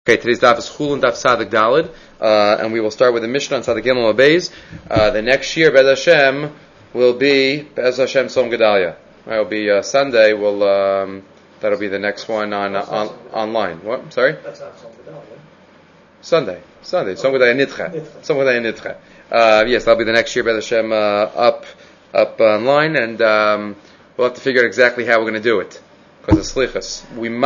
Okay, today's daf is Chul and Daf Sadik Dalid, and we will start with the Mishnah on Sadik Gimel Abayz. The next year, Bez Hashem, will be Bez Hashem Tzom Gedalia. It'll be Sunday. That'll be the next one online. What? I'm sorry. That's not Tzom Gedalia. Sunday. Tzom Gedalia Nidche. Tzom Gedalia Nidche. Yes, that'll be the next year, Bez Hashem, up online, and we'll have to figure out exactly how we're going to do it because of Slichas.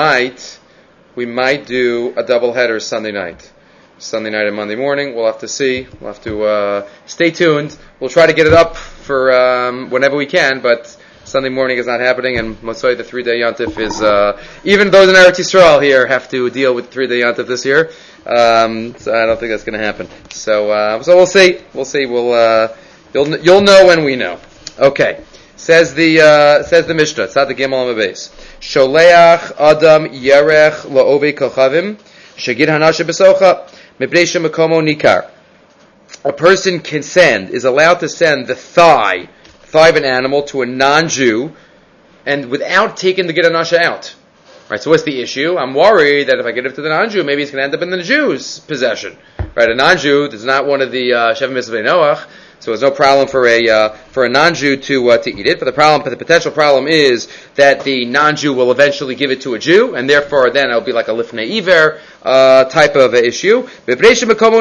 We might do a double header Sunday night and Monday morning. We'll have to see. We'll have to stay tuned. We'll try to get it up for whenever we can, but Sunday morning is not happening, and Motzai, the 3-day Yontif, is even those in Eretz Yisrael here have to deal with 3-day Yontif this year. So I don't think that's going to happen. So we'll see. We'll see. You'll know when we know. Okay. Says the Mishnah. It's not the Gimel on the base. Sholeach Adam Yerech La'ove Kochavim Shegid Hanashe Besocha Mipnei Shemakomo Nikar. A person is allowed to send the thigh of an animal to a non-Jew, and without taking the Gid Hanashe out. Right. So what's the issue? I'm worried that if I give it to the non-Jew, maybe it's going to end up in the Jew's possession. Right. A non-Jew is not one of the Sheva Mitzvah Noach. So there's no problem for a non-Jew to eat it. But the potential problem is that the non-Jew will eventually give it to a Jew, and therefore then it'll be like a lifnei iver type of issue. Because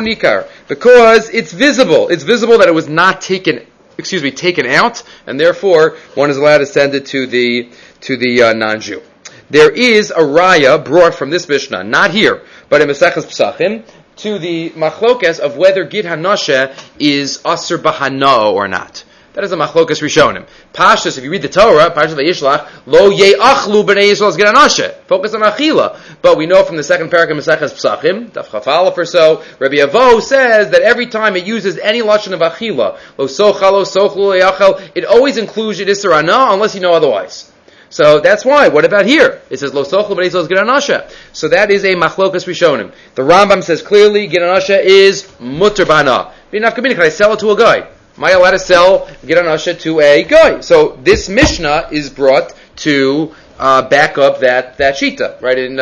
it's visible. It's visible that it was not taken out, and therefore one is allowed to send it to the non-Jew. There is a raya brought from this Mishnah, not here, but in Maseches Pesachim, to the machlokas of whether Gid Hanashe is Asur Bahana or not. That is a machlokas Rishonim. Pashtus, if you read the Torah, Pashtus Vayishlach, Lo Ye'achlu B'nei Yisrael's Gid Hanashe. Focus on Achila. But we know from the second parak of Maseches Pesachim, Daf Chaf Aleph or so, Rabbi Avo says that every time it uses any lashon of Achila, Lo Socha, Lo Sochlu, Lo Yachel, it always includes Yidisur Ana unless you know otherwise. So that's why. What about here? It says Lo Sochel B'nei Yisrael's Gid Hanashe. So that is a machlokas Rishonim. The Rambam says clearly Gid Hanashe is mutter b'hana. Can I sell it to a guy? Am I allowed to sell Gid Hanashe to a guy? So this Mishnah is brought to back up that shita, right?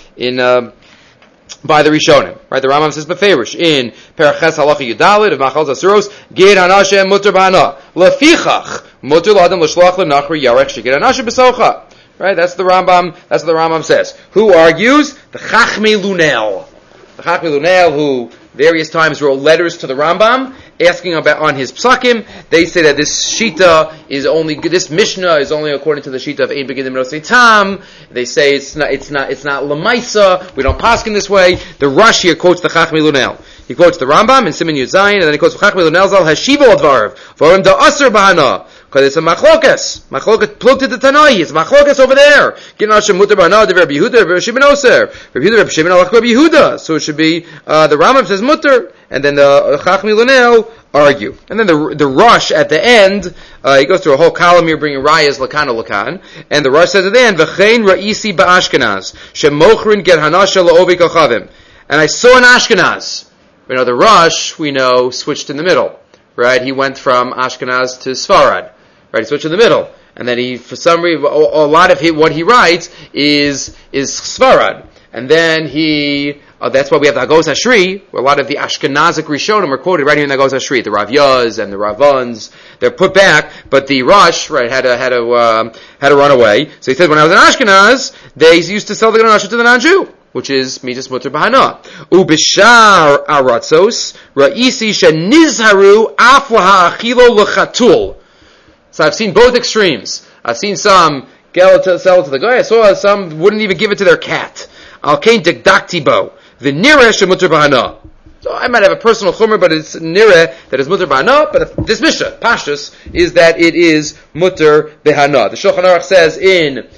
By the Rishonim, right? The Rambam says beferish in Paraches Halacha Yudalid of Machal Zasuros Gid Hanashe mutter b'hana lefichach mutter l'adam l'shloach l'nachri yarech shegid hanashe b'socha. Right? That's what the Rambam says. Who argues? The Chachmei Lunel. The Chachmei Lunel, who various times wrote letters to the Rambam asking about on his psakim. They say that this Mishnah is only according to the Shita of Ein Begidim Nosei Tam. They say it's not Lamaisa. We don't paskin this way. The Rashi here quotes the Chachmei Lunel. He quotes the Rambam in Siman Yud Zayin, and then he quotes Chachmei Lunel Zal Hashiva Advarav Vorim Da Asur Bahana. Because it's a machlokas plugged to the Tanai. It's machlokas over there. Gid Hanashe mutter b'hana. The Rabbi Yehuda, Rabbi Shimon Oser. Rabbi Shimon alach Rabbi Yehuda. So it should be the Rambam says mutter, and then the Chachmei Lunel argue. And then the Rosh at the end, he goes through a whole column here bringing rayas lakan, and the Rosh says at the end, V'chein ra'isi ba'Ashkenaz shemochrin Gid Hanashe la'ovei kochavim. And I saw in Ashkenaz. The Rosh we know switched in the middle, right? He went from Ashkenaz to Sfarad. Right, he switched in the middle, and then he, for some reason, a lot of what he writes is Sfarad, and then that's why we have the Hagos Hashri, where a lot of the Ashkenazic Rishonim are quoted right here in the Hagos Hashri. The Rav Yaz and the Ravans, they're put back, but the Rosh, right, had to run away. So he said, when I was in Ashkenaz, they used to sell the Gid Hanashe to the non-Jew, which is midas mutter b'hana. Ubishar aratzos ra'isi shenizharu af laha'achilo l'chatul. So I've seen both extremes. I've seen some sell it to the guy. I saw some wouldn't even give it to their cat. Al kain dikdaktibo v'nireh shemutter b'hana. So I might have a personal chumrah, but it's nireh that is mutter b'hana. But this Mishnah, Pashtus, is that it is mutter b'hana. The Shulchan Aruch says in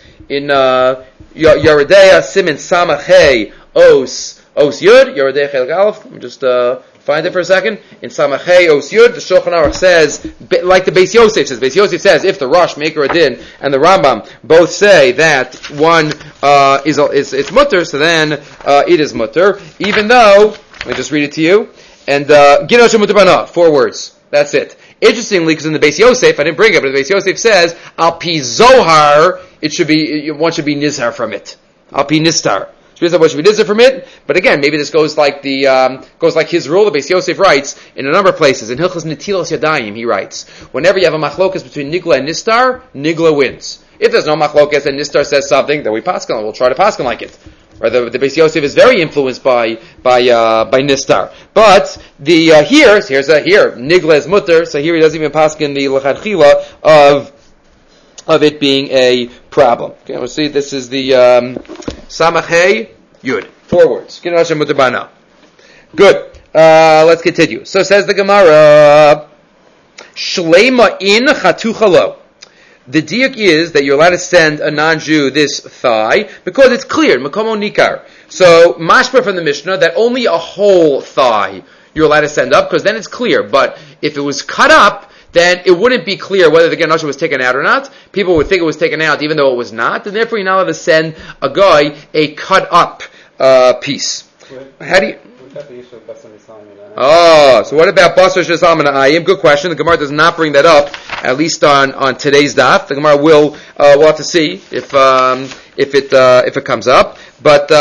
Yeridea Siman Samachei Os Yud Yeridea Chelek Aleph. Let me just find it for a second. In Samachei Os Yud, the Shulchan Aruch says, like the Beis Yosef says. Beis Yosef says if the Rosh, Maker Adin, and the Rambam both say that one it's mutter, so then it is mutter. Even though, let me just read it to you. And Gid Hanashe mutter b'hana, 4 words. That's it. Interestingly, because in the Beis Yosef, I didn't bring it, but the Beis Yosef says Al Pi Zohar, one should be nizhar from it. Al Pi Nistar. What should be nizir from it? But again, maybe this goes like his rule. The Beis Yosef writes in a number of places. In Hilchos Netilos Yadayim, he writes, whenever you have a machlokas between nigla and nistar, nigla wins. If there's no machlokas and nistar says something, then we paskin. We'll try to paskin like it. Or the Beis Yosef is very influenced by nistar. But here nigla is mutter, so here he doesn't even paskin the lechadchila of it being a problem. Okay, we'll see. This is the Samach Yud. 4 words. Good. Let's continue. So says the Gemara, Shleima in chatucha lo. The diuk is that you're allowed to send a non-Jew this thigh because it's clear, makomo nikar. So mashma from the Mishnah that only a whole thigh you're allowed to send up because then it's clear. But if it was cut up, then it wouldn't be clear whether the ganasha was taken out or not. People would think it was taken out even though it was not, and therefore you're not allowed to send a guy a cut up piece. How do you... Oh, so what about basar shesam and ayim? Good question. The Gemara does not bring that up, at least on today's daf. The Gemara will we'll have to see if it comes up. But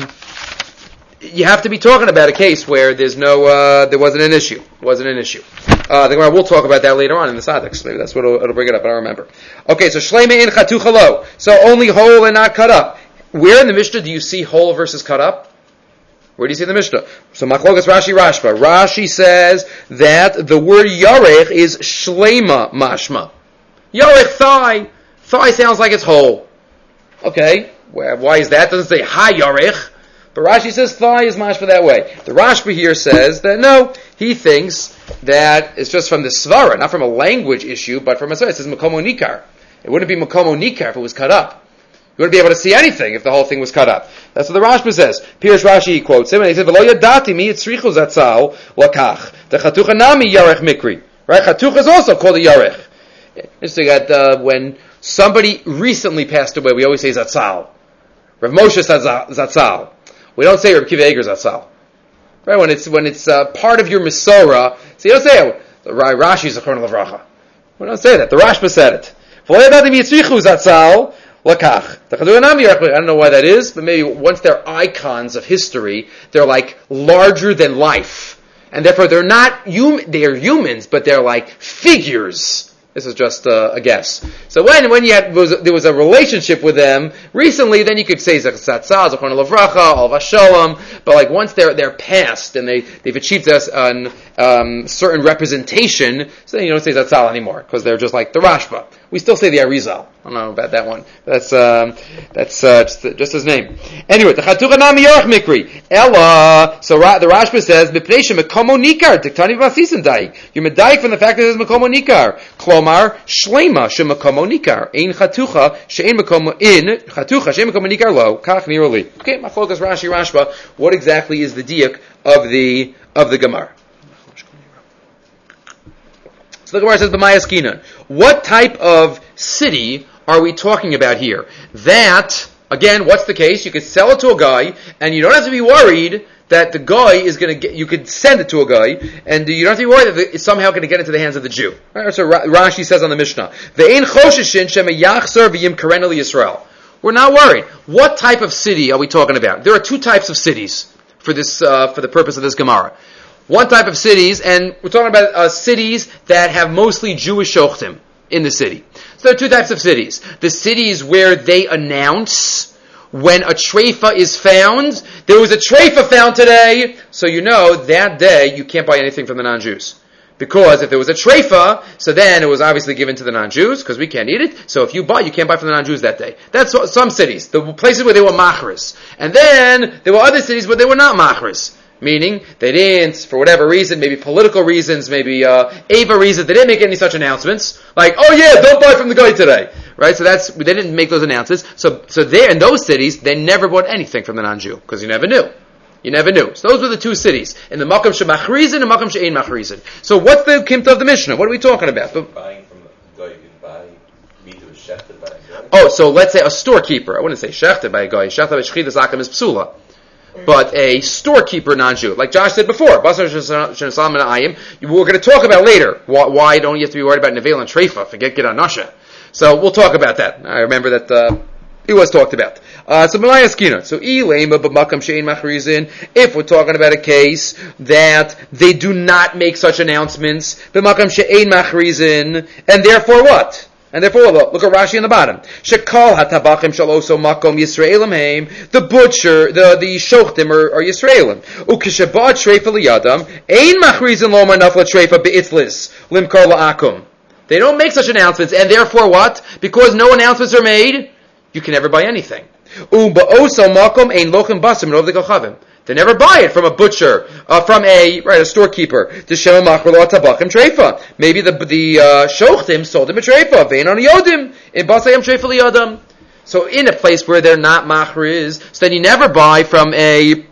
you have to be talking about a case where there wasn't an issue. The Gemara will talk about that later on in the Sadix. Maybe that's what it'll bring it up. I don't remember. Okay, so shleima in chatucha lo. So only whole and not cut up. Where in the Mishnah do you see whole versus cut up? Where do you see the Mishnah? So Machlokas Rashi Rashba. Rashi says that the word yarech is shleima mashma. Yarech thigh. Thigh sounds like it's whole. Okay, why is that? It doesn't say ha yarech. But Rashi says thigh is mashma that way. The Rashba here says that no, he thinks that it's just from the svara, not from a language issue, but from a svara. It says makomo nikar. It wouldn't be makomo nikar if it was cut up. You wouldn't be able to see anything if the whole thing was cut up. That's what the Rashba says. Pirush Rashi he quotes him and he said, "V'lo yadati mi yitzrichu zatzal lakach the chatucha nami yarech mikri." Right? Chatucha is also called a yarech. Interesting that when somebody recently passed away, we always say zatzal. Rav Moshe said zatzal. We don't say Rav Kiva Eger zatzal. Right? When it's part of your Mesorah, so you don't say Rashi is a Zechron Levracha. We don't say that. The Rashba said it. V'lo yadati mi yitzrichu zatzal lakach. I don't know why that is, but maybe once they're icons of history, they're like larger than life. And therefore they're not they're humans, but they're like figures. This is just a guess. So when there was a relationship with them recently, then you could say Zatzal, Zechron Levracha, Alav Shalom. But like once they're past and they've achieved us certain representation, so then you don't say Zatzal anymore because they're just like the Rashba. We still say the Arizal. I don't know about that one. That's just his name. Anyway, the Chatucha Nami Yarech Mikri. Ella. So the Rashba says, B'pnei she'mekomo nikar tiktani v'asisim daik. You're medayik from the fact that there's mekomo nikar. Klomar shleima she'mekomo nikar. Ein chatucha she'ein mekomo nikar lo. Kach niroli. Okay, Machlokas Rashi Rashba. What exactly is the diuk of the Gemara? So the Gemara says, B'mayaskinan. What type of city are we talking about here? That, again, what's the case? You could sell it to a guy, and you don't have to be worried that the guy is going to get, you could send it to a guy, and you don't have to be worried that it's somehow going to get into the hands of the Jew. Right? So Rashi says on the Mishnah, Ve'ein chosheshin shemeyachzer v'yim karen li Yisrael. We're not worried. What type of city are we talking about? There are 2 types of cities for this, for the purpose of this Gemara. One type of cities, and we're talking about cities that have mostly Jewish shochtim in the city. So there are 2 types of cities. The cities where they announce when a treifa is found, there was a treifa found today, so you know that day you can't buy anything from the non-Jews. Because if there was a treifa, so then it was obviously given to the non-Jews, because we can't eat it, so if you can't buy from the non-Jews that day. That's some cities, the places where they were machris. And then there were other cities where they were not machris. Meaning, they didn't, for whatever reason, maybe political reasons, maybe Ava reasons, they didn't make any such announcements. Like, oh yeah, don't buy from the guy today. Right? So they didn't make those announcements. So there, in those cities, they never bought anything from the non-Jew, because you never knew. You never knew. So those were the 2 cities. In the Makam Shemachrizin and Makam She'ein Machrizin. So what's the kimta of the Mishnah? What are we talking about? Buying from the guy you can buy, meat that was shechted by a guy. Oh, so let's say a storekeeper. I wouldn't say shechted by a guy. Shechted by Shchidas Akam is psula. But a storekeeper non-Jew, like Josh said before, Basar Shenesam and Ayim, we're going to talk about later. Why don't you have to be worried about Nevel and Treifa? Forget Gid Anasha. So we'll talk about that. I remember that it was talked about. if we're talking about a case that they do not make such announcements, and therefore what? And therefore, look at Rashi on the bottom. Shekal hatabachim shaloso makom Yisraelim heim. The butcher, the shochtim are Yisraelim. Ukeshabat shreifa liyadam ein machrizin lo manafla shreifa beitlis limkar la'akum. They don't make such announcements, and therefore what? Because no announcements are made, you can never buy anything. Ba'oso makom ein lochem basim nov lekachavim. They never buy it from a butcher, from a storekeeper. Maybe the shochtim sold him a treifa. Vein on yodim in basayim treifa liyadam. So in a place where they're not machriz, so then you never buy from a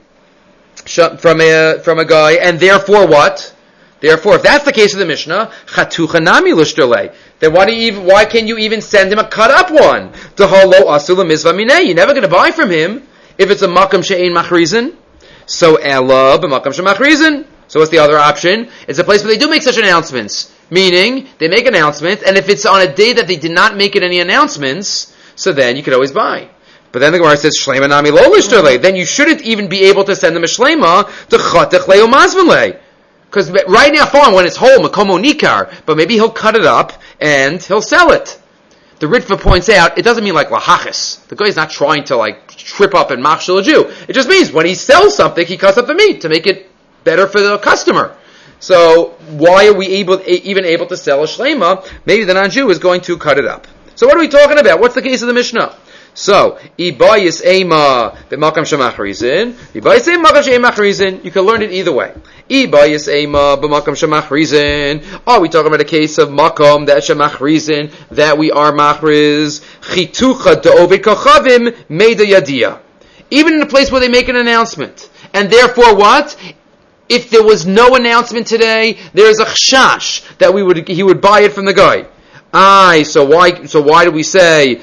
guy, and therefore what? Therefore, if that's the case of the Mishnah, chatucha nami l'shterlei, then why can you even send him a cut up one? You're never going to buy from him if it's a makam she'ein machrizin. So ela b'makam shemachrizin. So what's the other option? It's a place where they do make such announcements. Meaning, they make announcements, and if it's on a day that they did not make any announcements, so then you could always buy. But then the Gemara says, Shlema nami lo l'shterlei. Then you shouldn't even be able to send them a shlema to chatech leo mazvele. Because right now, fine, when it's whole, makomo nikar, but maybe he'll cut it up and he'll sell it. The Ritva points out, it doesn't mean like lahachis. The guy's not trying to trip up and machshel a Jew. It just means when he sells something, he cuts up the meat to make it better for the customer. So why are we even able to sell a shlema? Maybe the non-Jew is going to cut it up. So what are we talking about? What's the case of the Mishnah? So, ibayis ema b'makam shemachrizin, ibayis ema b'makam shemachrizin. You can learn it either way. Ibayis ema b'makam shemachrizin. Are we talking about a case of makam that shemachrizin, that we are machriz? Chitucha de'ovid kachavim meida yadia. Even in a place where they make an announcement, and therefore what? If there was no announcement today, there's a chashash that he would buy it from the guy. So why do we say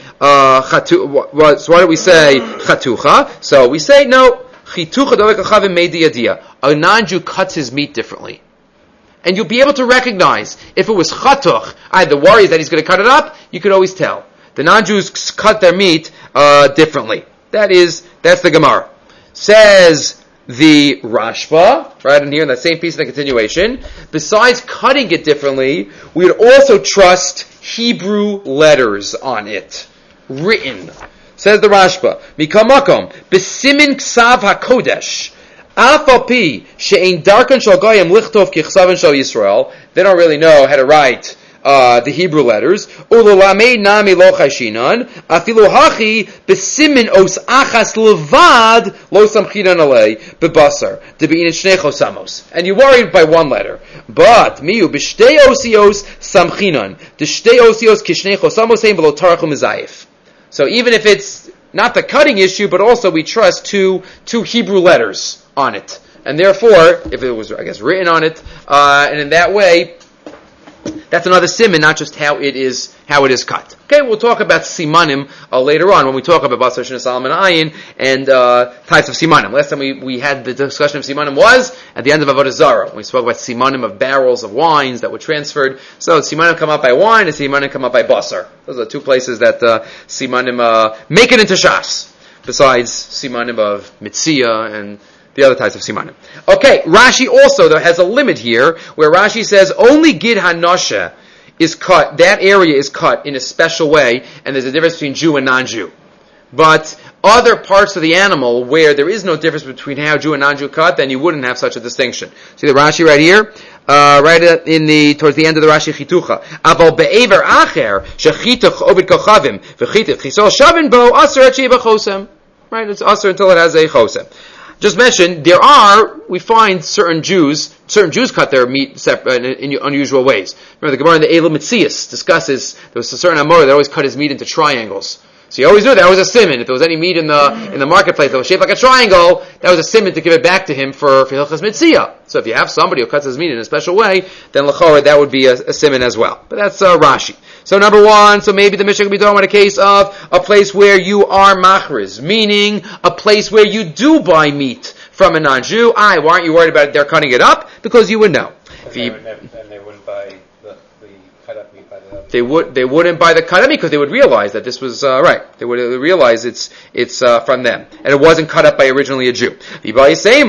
chatucha? So we say no. Chitucha do'ekachavim made the idea. A non-Jew cuts his meat differently, and you'll be able to recognize if it was chatuch. The worry that he's going to cut it up. You could always tell. The non-Jews cut their meat differently. That's the Gemara. Says the Rashba, right in here in that same piece of the continuation. Besides cutting it differently, we would also trust Hebrew letters on it, written. Says the Rashba, Mikam Makom, Besimin Ksav HaKodesh, Afapi, She'ein Darkan Shal Goyim Lichtov Kichsavin Shal Yisrael. They don't really know how to write the Hebrew letters. Ululamei nami lo chayshinan, afilu hachi besimin os achas levad lo samchinan alei bebasar debein shnei chosamos. And you worried by one letter, but miu b'shtei osios samchinan, the shtei osios kishnei chosamos heim v'lo tarachum mizayif. So even if it's not the cutting issue, but also we trust two Hebrew letters on it, and therefore, if it was, written on it, and in that way, that's another siman, not just how it is cut. Okay, we'll talk about simanim later on when we talk about Basar Shina Salman Ayin and types of simanim. Last time we had the discussion of simanim was at the end of Avodah Zarah. We spoke about simanim of barrels of wines that were transferred. So simanim come up by wine and simanim come up by basar. Those are two places that simanim make it into shas. Besides simanim of mitzia and the other types of simanim. Okay, Rashi also though has a limit here, where Rashi says only gid hanasha is cut. That area is cut in a special way, and there's a difference between Jew and non-Jew. But other parts of the animal where there is no difference between how Jew and non-Jew cut, then you wouldn't have such a distinction. See the Rashi right here, towards the end of the Rashi chitucha. Aval be'ever acher shechituch ovid kochavim v'chituch chisol shavin bo aser achiva chosem. Right, it's aser until it has a chosem. Just mentioned, we find certain Jews cut their meat in unusual ways. Remember the Gemara in the Eila Mitzias discusses, there was a certain Amor that always cut his meat into triangles. So you always knew that was a siman. If there was any meat in the marketplace that was shaped like a triangle, that was a siman to give it back to him for Hilchas Mitzia. So if you have somebody who cuts his meat in a special way, then l'chora that would be a siman as well. But that's Rashi. So number one, so maybe the Mishnah could be talking about a case of a place where you are machriz, meaning a place where you do buy meat from a non-Jew. Why aren't you worried about it? They're cutting it up? Because you would know. And they wouldn't buy the cut up meat by the they wouldn't buy the cut because they would realize that this was right. They would realize it's from them, and it wasn't cut up by originally a Jew. Or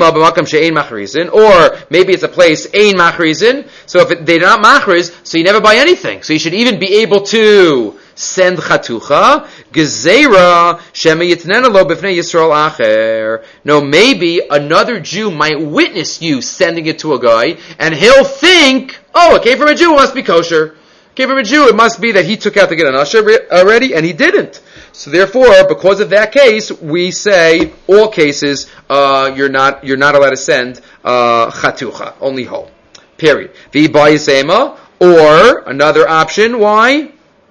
maybe it's a place ein machrizin. So if they're not machriz, so you never buy anything. So you should even be able to send chatucha gezeira shema yitnena lo b'fnei Yisrael acher. No, maybe another Jew might witness you sending it to a guy, and he'll think, oh, it came from a Jew, it must be kosher. It came from a Jew, it must be that he took out to get an usher already, and he didn't. So therefore, because of that case, we say all cases you're not allowed to send chatucha, only whole. Period. V'bayisema, or another option. Why?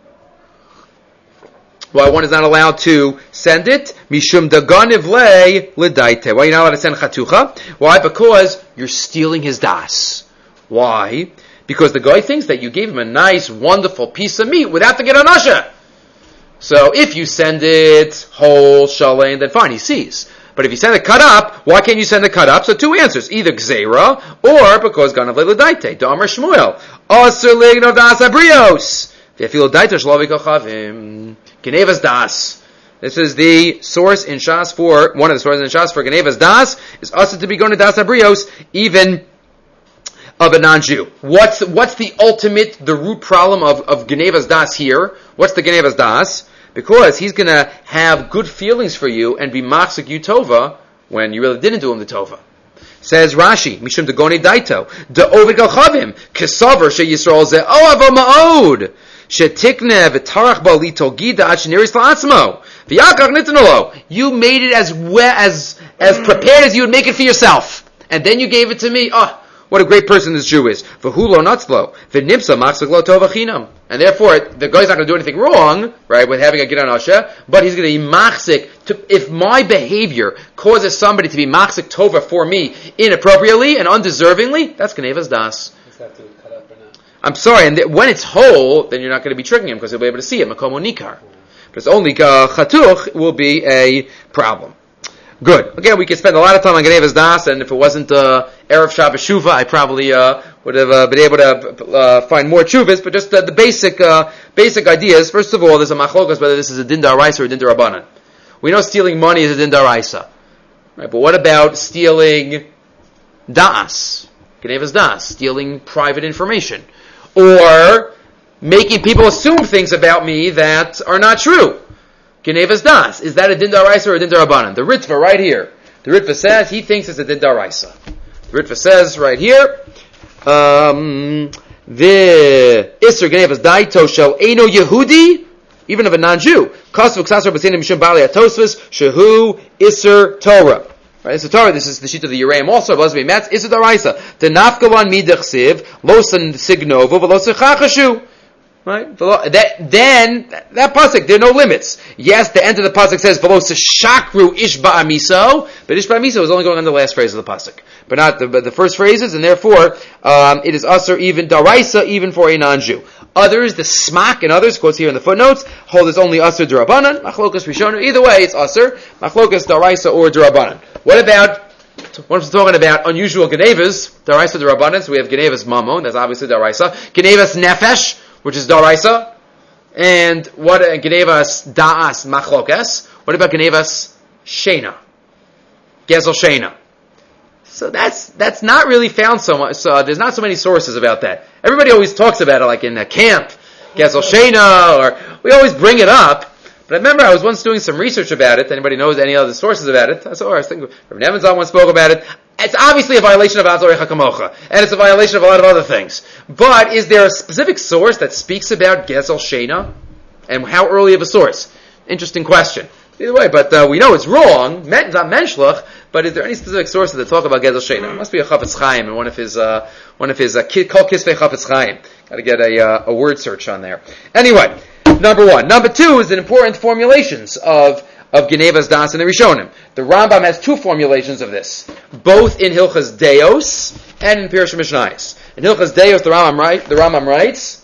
Why one is not allowed to send it? Mishum daganiv le ledaite. Why are you not allowed to send chatucha? Why? Because you're stealing his das. Why? Because the guy thinks that you gave him a nice, wonderful piece of meat without to get an usher. So if you send it whole, shalem, then fine, he sees. But if you send it cut up, why can't you send it cut up? So two answers. Either gzeira, or because ganav le ledaite. Da'amar Shmuel. Aser le'gnov das abrios. Ve'afilo daite shlo v'kochavim. Genevas das. This is the source in Shas for, one of the sources in Shas for Genevas das, is also to be going to das abrios, even of a non-Jew. What's the ultimate, the root problem of Genevas das here? What's the Genevas das? Because he's going to have good feelings for you and be machzik you tova when you really didn't do him the tova. Says Rashi, Mishum degoni daito, de'ovid galchavim, kesaver she Yisrael ze oavo ma'od. You made it as prepared as you would make it for yourself, and then you gave it to me. Oh, what a great person this Jew is. And therefore, the guy's not going to do anything wrong, right, with having a Giran Asher, but he's going to be machzik. If my behavior causes somebody to be machzik tova for me inappropriately and undeservingly, that's Genevas das. I'm sorry, and when it's whole, then you're not going to be tricking him because he'll be able to see it. Makomo nikar. But it's only chatuch will be a problem. Good. Again, we could spend a lot of time on Genevas das, and if it wasn't Erev Shabbos Shuva, I probably would have been able to find more chuvas. But just the basic ideas. First of all, there's a machlokas whether this is a din daraisa or a din darabanan. We know stealing money is a din daraisa, right? But what about stealing das? Genevas das, stealing private information. Or making people assume things about me that are not true. Genevas das. Is that a din daraisa or a din darabanan? The Ritva right here. The Ritva says he thinks it's a din daraisa. The Ritva says right here, the Isser Genevas daito shel eino Yehudi, even of a non-Jew. Kasav ksasar b'senim mishum bali atosvus shehu Isser Torah. Right, it's the Torah. This is the sheet of the Yereim also. It's a daraisa. The nafkalan midachsiv losan signova v'losan chachashu. Right? Then that pasuk there are no limits. Yes, the end of the pasuk says v'losan shakru ishba amiso, but ishba amiso is only going on the last phrase of the pasuk, but not the first phrases, and therefore it is usher even daraisa even for a non-Jew. Others, the smak and others, quotes here in the footnotes, hold it's only usher durabanan, machlokas rishonu. Either way, it's usher, machlokas daraisa or durabanan. What about, what I'm talking about, unusual genevas, daraisa durabanan, so we have genevas mamon, that's obviously daraisa, genevas nefesh, which is daraisa, and what, genevas da'as machlokas, what about genevas shena, gezel shena? So that's not really found so much. So there's not so many sources about that. Everybody always talks about it, like in a camp, Gezel Shena, or we always bring it up. But I remember I was once doing some research about it. Anybody knows any other sources about it? I was thinking, Rabbi Nevinzon once spoke about it. It's obviously a violation of Azor Hakamocha, and it's a violation of a lot of other things. But is there a specific source that speaks about Gezel Shena, and how early of a source? Interesting question. Either way, but we know it's wrong. Not menshluch. But is there any specific sources that talk about Gezel Shena? It must be a Chafetz Chaim and one of his Kol Kisvei Chafetz Chaim. Got to get a word search on there. Anyway, number one. Number two is the important formulations of Genevas das and the Rishonim. The Rambam has two formulations of this, both in Hilchas Deos and in Pirush Mishnayos. In Hilchas Deos, the Rambam writes,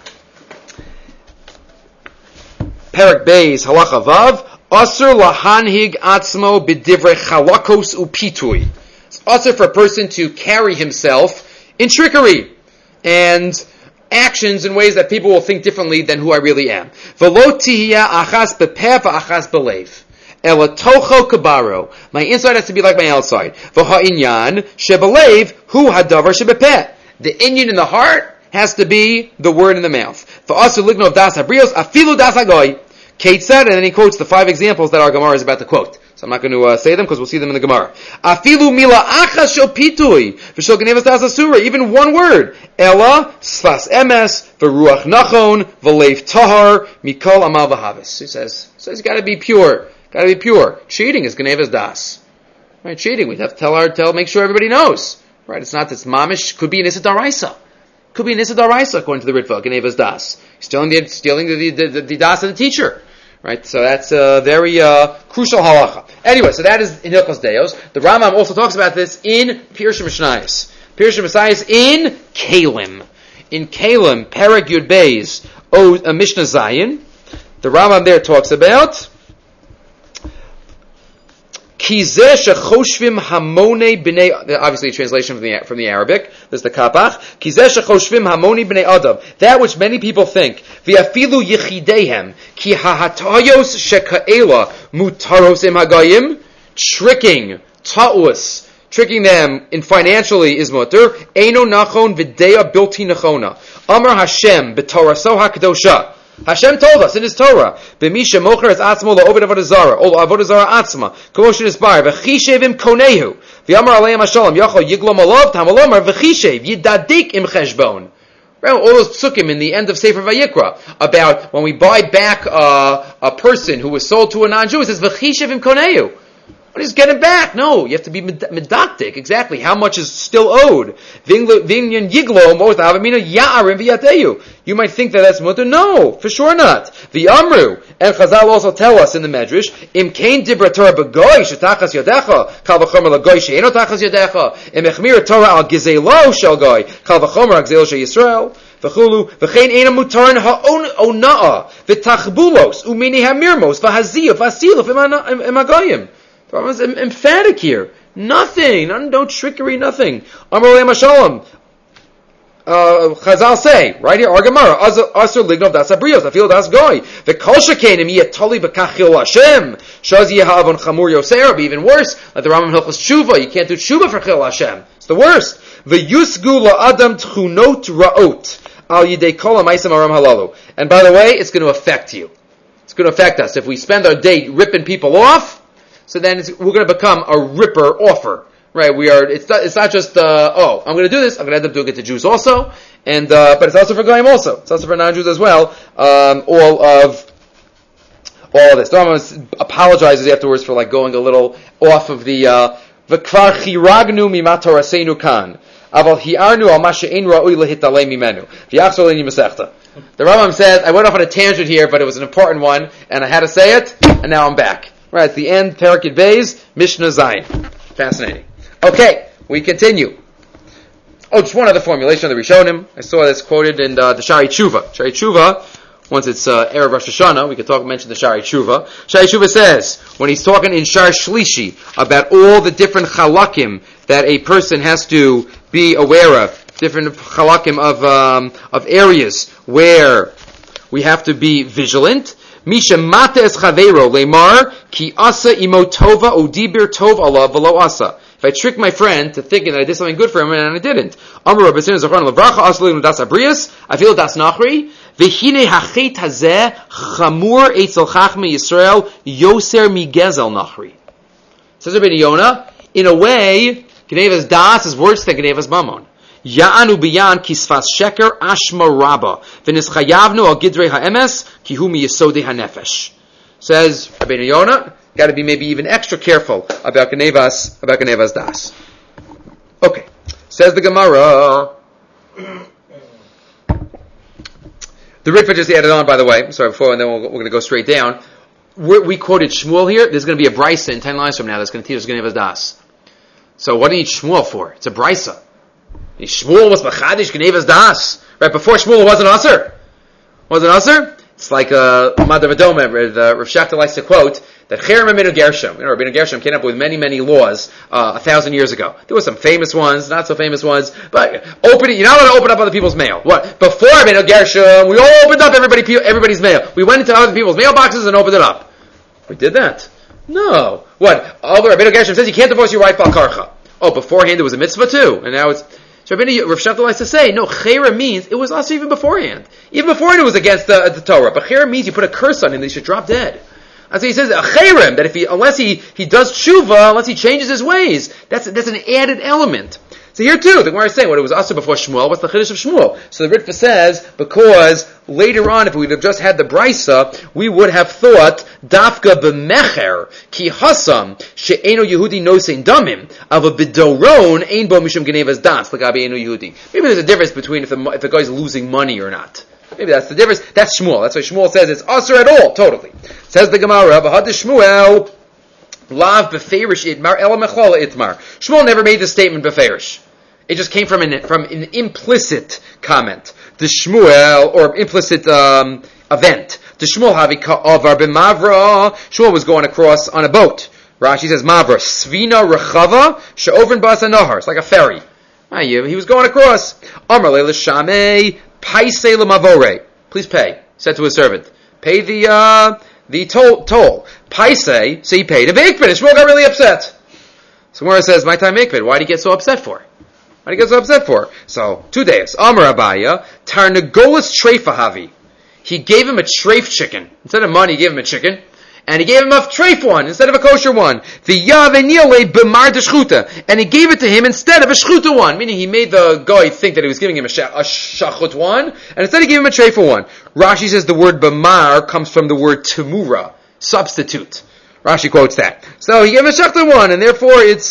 Perek Beis Halacha Vav. Asur lahanhig atzmo b'divrei chalakos upitui. It's asur for a person to carry himself in trickery and actions in ways that people will think differently than who I really am. V'lo tihya achas bepeh v'achas belev. Elatocho kabaro. My inside has to be like my outside. V'ha'inyan shebelev hu hadavar shebepeh. The inyan in the heart has to be the word in the mouth. V'asu ligno das habrios afilu das hagoy. Kate said, and then he quotes the 5 examples that our Gemara is about to quote. So I'm not going to say them because we'll see them in the Gemara. Afilu mila achas shel pitui v'shel genevas das asura. Even one word. Ella sfas emes v'ruach nachon v'leiv tahar mikol amal v'havis. He says it's got to be pure. Got to be pure. Cheating is genevas das. Right? Cheating. We have to make sure everybody knows. Right? It's not this mamish. Could be an issa daraisa. Could be an issa daraisa according to the Ritva. Genevas das. He's stealing the das of the teacher. Right, so that's a very crucial halacha. Anyway, so that is in Hilchos Deos. The Rambam also talks about this in Pirush Mishnayos. Pirush Mishnayos in Kalim. In Kalim, Perek Yud Beis, Mishnah Zayin. The Rambam there talks about Kizeh shechoshvim hamone b'nei, obviously a translation from the Arabic. There's the kapach. Kizeh shechoshvim hamone b'nei adam. That which many people think. V'afilu yichidehem ki hahatayos sheka'ela mutaros im hagayim. Tricking them in financially is mutter. Eino nachon v'deya bilti nachona. Amar Hashem b'toraso hakdosha. Hashem told us in His Torah, "B'misha mocher es atzmo la'oved avodah zara, or avodah zara atzma, k'moshin isbar, v'chishevim konehu, v'yamar aleim hashalom, yachol yiglom alav, tamalomar, v'chishev, yidadik im cheshbon." Right, all those psukim in the end of Sefer Vayikra about when we buy back a person who was sold to a non-Jew, it says v'chishev im konehu. What is getting back? No, you have to be medactic. Exactly how much is still owed. You might think that that's mutter. No, for sure not. The Amru and Chazal also tell us in the Medrash, Im kain dibra Torah b'goy shetachas yodecha kal v'chomer l'goy she'eno tachas yodecha Im echmir Torah al gizelo shel goy kal v'chomer al gizelo shel Yisrael v'chulu v'chein ena mutarin ha'ona'a v'tachbulos umini hamirmos v'haziyah v'asiluf im hagoyim. The Rambam is emphatic here. Nothing. No trickery, nothing. Amar le'em hashalom. Chazal say, right here, our Gemara, Asur lignov das abrios, afil das goy. V'kol shekenim yetoli b'kachil Hashem. Shaz yehavon chamur yoser, be even worse, like the Rambam Hilchos Tshuva, you can't do Tshuva for chil Hashem. It's the worst. V'yusgu la'adam tchunot ra'ot, al yidei kol ha'maisam aram halalu. And by the way, it's going to affect you. It's going to affect us. If we spend our day ripping people off, so then we're going to become a ripper offer, right? It's not just I'm going to do this. I'm going to end up doing it to Jews also, and but it's also for Goyim also. It's also for non-Jews as well. All of this. The Rambam apologizes afterwards for going a little off of the v'kvar chiragnu mimat torasenu kan aval hiarnu al ma she'ein ra'ui lehitalei mimenu v'yachzor leini masechta. The Rambam says I went off on a tangent here, but it was an important one, and I had to say it, and now I'm back. Right, at the end, Perek Yud Beis, Mishnah Zayin. Fascinating. Okay, we continue. Just one other formulation of the Rishonim. I saw this quoted in the Shari Tshuva. Shari Tshuva, once it's Erev Rosh Hashanah, we could mention the Shari Tshuva. Shari Tshuva says, when he's talking in Shar Shlishi about all the different chalakim that a person has to be aware of, different chalakim of areas where we have to be vigilant, Misha mata es chaveiro leimar ki asa imotova udibir tov Allah v'lo asa. If I trick my friend to thinking that I did something good for him and I didn't, Amar Rabbi Sinai Zachron levracha asli das abrius, I feel das nachri. V'hine hachet hazeh chamur etzel chachmei Yisrael yoser migezel nachri. Says Rabbi Yonah, in a way, Genevas das is worse than Genevas mamon. Ya'anu biyan kisfas sheker ashma rabba v'nischayavnu al gidrei ha'emes ki hu miyesodei hanefesh. Says Rabbi Yonah, got to be maybe even extra careful about Genevas das. Okay, says the Gemara. The Ritva just added on, by the way. Sorry, before, and then we're going to go straight down. We quoted Shmuel here. There's going to be a brisa in 10 lines from now that's going to teach us Genevas das. So what do you need Shmuel for? It's a brisa. Shmuel was machadish Genevas das. Right before Shmuel wasn't Aser. Wasn't Aser? It's like Madav Adoma, Rav Shachta likes to quote that Cherem Rabbeinu Gershom. Rabbeinu Gershom came up with many, many laws 1,000 years ago. There were some famous ones, not so famous ones, but you're not allowed to open up other people's mail. What? Before Rabbeinu Gershom, we all opened up everybody's mail. We went into other people's mailboxes and opened it up. We did that. No. What? Rabbeinu Gershom says you can't divorce your wife Bal Karcha. Oh, beforehand it was a mitzvah too, and now it's... So Rav Shachta likes to say, no, chera means it was also even beforehand. Even beforehand it was against the Torah. But chera means you put a curse on him that he should drop dead. And so he says, a cherem, that unless he does tshuva, unless he changes his ways, that's an added element. So here too, the Gemara is saying, what it was also before Shmuel, what's the chiddush of Shmuel? So the Ritva says, because later on, if we would have just had the Brisa, we would have thought, dafka b'mecher, ki hasam, she'eno Yehudi nosein damim, of a bidoron, ein bo mishum genevas das, l'gabi eno Yehudi. Maybe there's a difference between if the guy's losing money or not. Maybe that's the difference. That's Shmuel. That's why Shmuel says it's usher at all, totally. Says the Gemara, v'had Shmuel, lav beferish itmar, ela mechola itmar. Shmuel never made the statement beferish. It just came from an implicit comment. The Shmuel, or implicit event. The Shmuel havika avar b'mavra. Shmuel was going across on a boat. Rashi says mavra svina rechava she'ovrin bas nahar. It's like a ferry. He was going across. Amar leila shamei paisei lemavore. Please pay. Said to his servant, pay the toll. Paisei, so he paid a veikvin. And Shmuel got really upset. So Gemara says, my time veikvin. Why did he get so upset for? What did he get so upset for? So, 2 days. Amar Abaya, Tarnagolas Treifahavi. He gave him a treif chicken. Instead of money, he gave him a chicken. And he gave him a treif one instead of a kosher one. V'yavenile b'mar d'shchuta. And he gave it to him instead of a shchuta one. Meaning he made the guy think that he was giving him a shachut one. And instead he gave him a treifa one. Rashi says the word b'mar comes from the word temura. Substitute. Rashi quotes that. So he gave him a shachut one, and therefore it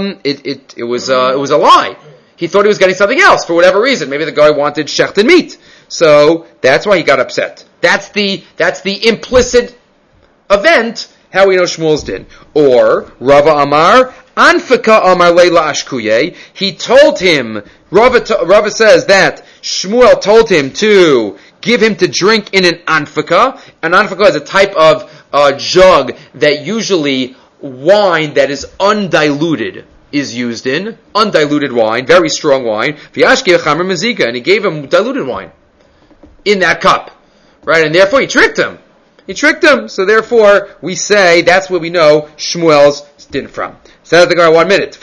was a lie. He thought he was getting something else for whatever reason. Maybe the guy wanted shechted meat. So that's why he got upset. That's the implicit event, how we know Shmuel's did. Or, Rava Amar, Anfika Amar Leila Ashkuye. He told him, Rava says that Shmuel told him to give him to drink in an anfika. An anfika is a type of jug that usually wine that is undiluted is used in. Undiluted wine, very strong wine. And he gave him diluted wine in that cup. Right? And therefore he tricked him. So therefore we say that's where we know Shmuel's din from. Says the Gemara 1 minute.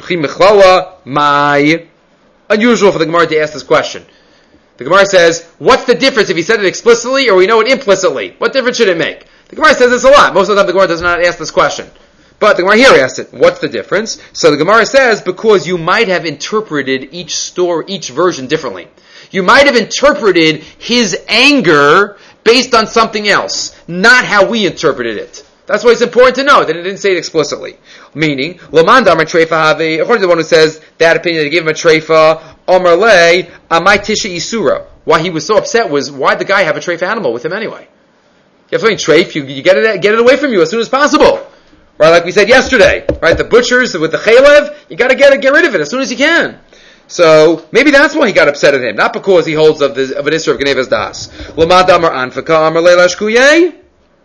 Unusual for the Gemara to ask this question. The Gemara says, what's the difference if he said it explicitly or we know it implicitly? What difference should it make? The Gemara says this a lot. Most of the time the Gemara does not ask this question. But the Gemara here asks it. What's the difference? So the Gemara says, because you might have interpreted each version differently. You might have interpreted his anger based on something else, not how we interpreted it. That's why it's important to know that it didn't say it explicitly. Meaning, Laman Damar Treifa Havi, according to the one who says that opinion, they give him a Treifa, Omar Le, Amai Tisha Isura. Why he was so upset was, why'd the guy have a Treifa animal with him anyway? You have something treif, you get it away from you as soon as possible. Right, like we said yesterday, right? The butchers with the chalev, you got to get rid of it as soon as you can. So maybe that's why he got upset at him, not because he holds of an isra of genevas das. Lamad amar anfika amar leila shkuye.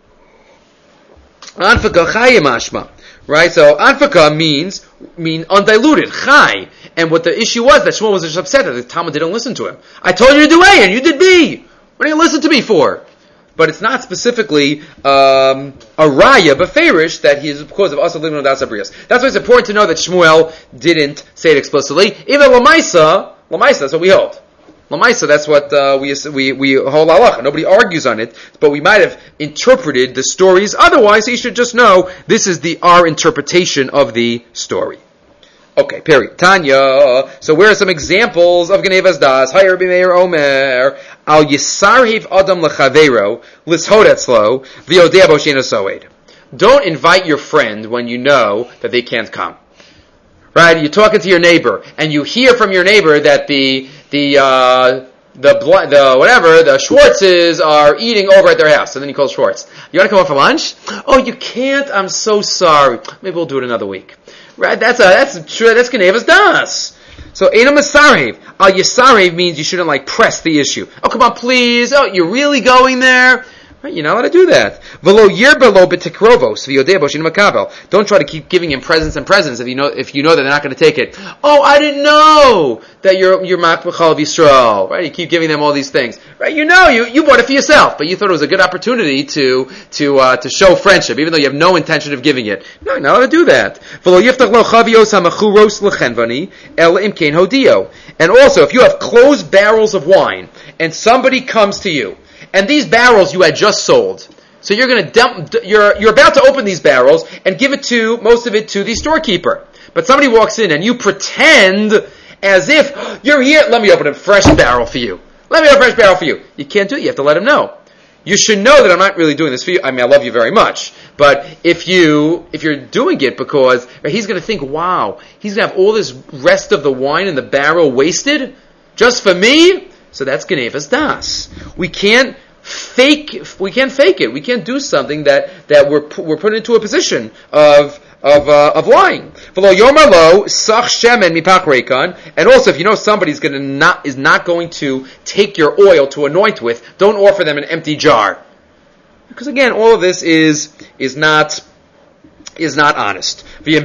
Anfika chaye mashma. Right, so anfika mean undiluted, chai. And what the issue was that Shmuel was just upset that the Talmud didn't listen to him. I told you to do A and you did B. What do you listen to me for? But it's not specifically a raya, but fairish, that he is because of also living on das abrias. That's why it's important to know that Shmuel didn't say it explicitly. Even Lamaisa, that's what we hold. Lamaisa, that's what we hold halacha. Nobody argues on it, but we might have interpreted the stories otherwise. So you should just know this is our interpretation of the story. Okay, period. Tanya. So where are some examples of genevas das? Hi, Rabbi Meir Omer. Al yisarhiv adam lechavero lishod etzlo v'yodea bo she'eno soed. Don't invite your friend when you know that they can't come. Right? You're talking to your neighbor, and you hear from your neighbor that the Schwartzes are eating over at their house. And then you call Schwartz. You want to come over for lunch? Oh, you can't? I'm so sorry. Maybe we'll do it another week. Right? That's genevas das. So, Eina Masariv. Al Yisariv means you shouldn't press the issue. Oh, come on, please. Oh, you're really going there? Right? You're not allowed to do that. Don't try to keep giving him presents and presents if you know that they're not going to take it. Oh, I didn't know that you're Makbachal of Yisrael. Right? You keep giving them all these things. Right? You bought it for yourself, but you thought it was a good opportunity to show friendship, even though you have no intention of giving it. No, you're not allowed to do that. And also, if you have closed barrels of wine and somebody comes to you, and these barrels you had just sold, so you're going to dump. You're about to open these barrels and give most of it to the storekeeper. But somebody walks in and you pretend as if you're here. Let me open a fresh barrel for you. You can't do it. You have to let him know. You should know that I'm not really doing this for you. I mean, I love you very much, but if you're doing it because he's going to think, wow, he's going to have all this rest of the wine in the barrel wasted just for me. So that's Genevas Das. We can't fake it. We can't do something that we're put into a position of lying. And also, if you know somebody's is not going to take your oil to anoint with, don't offer them an empty jar. Because again, all of this is not honest. In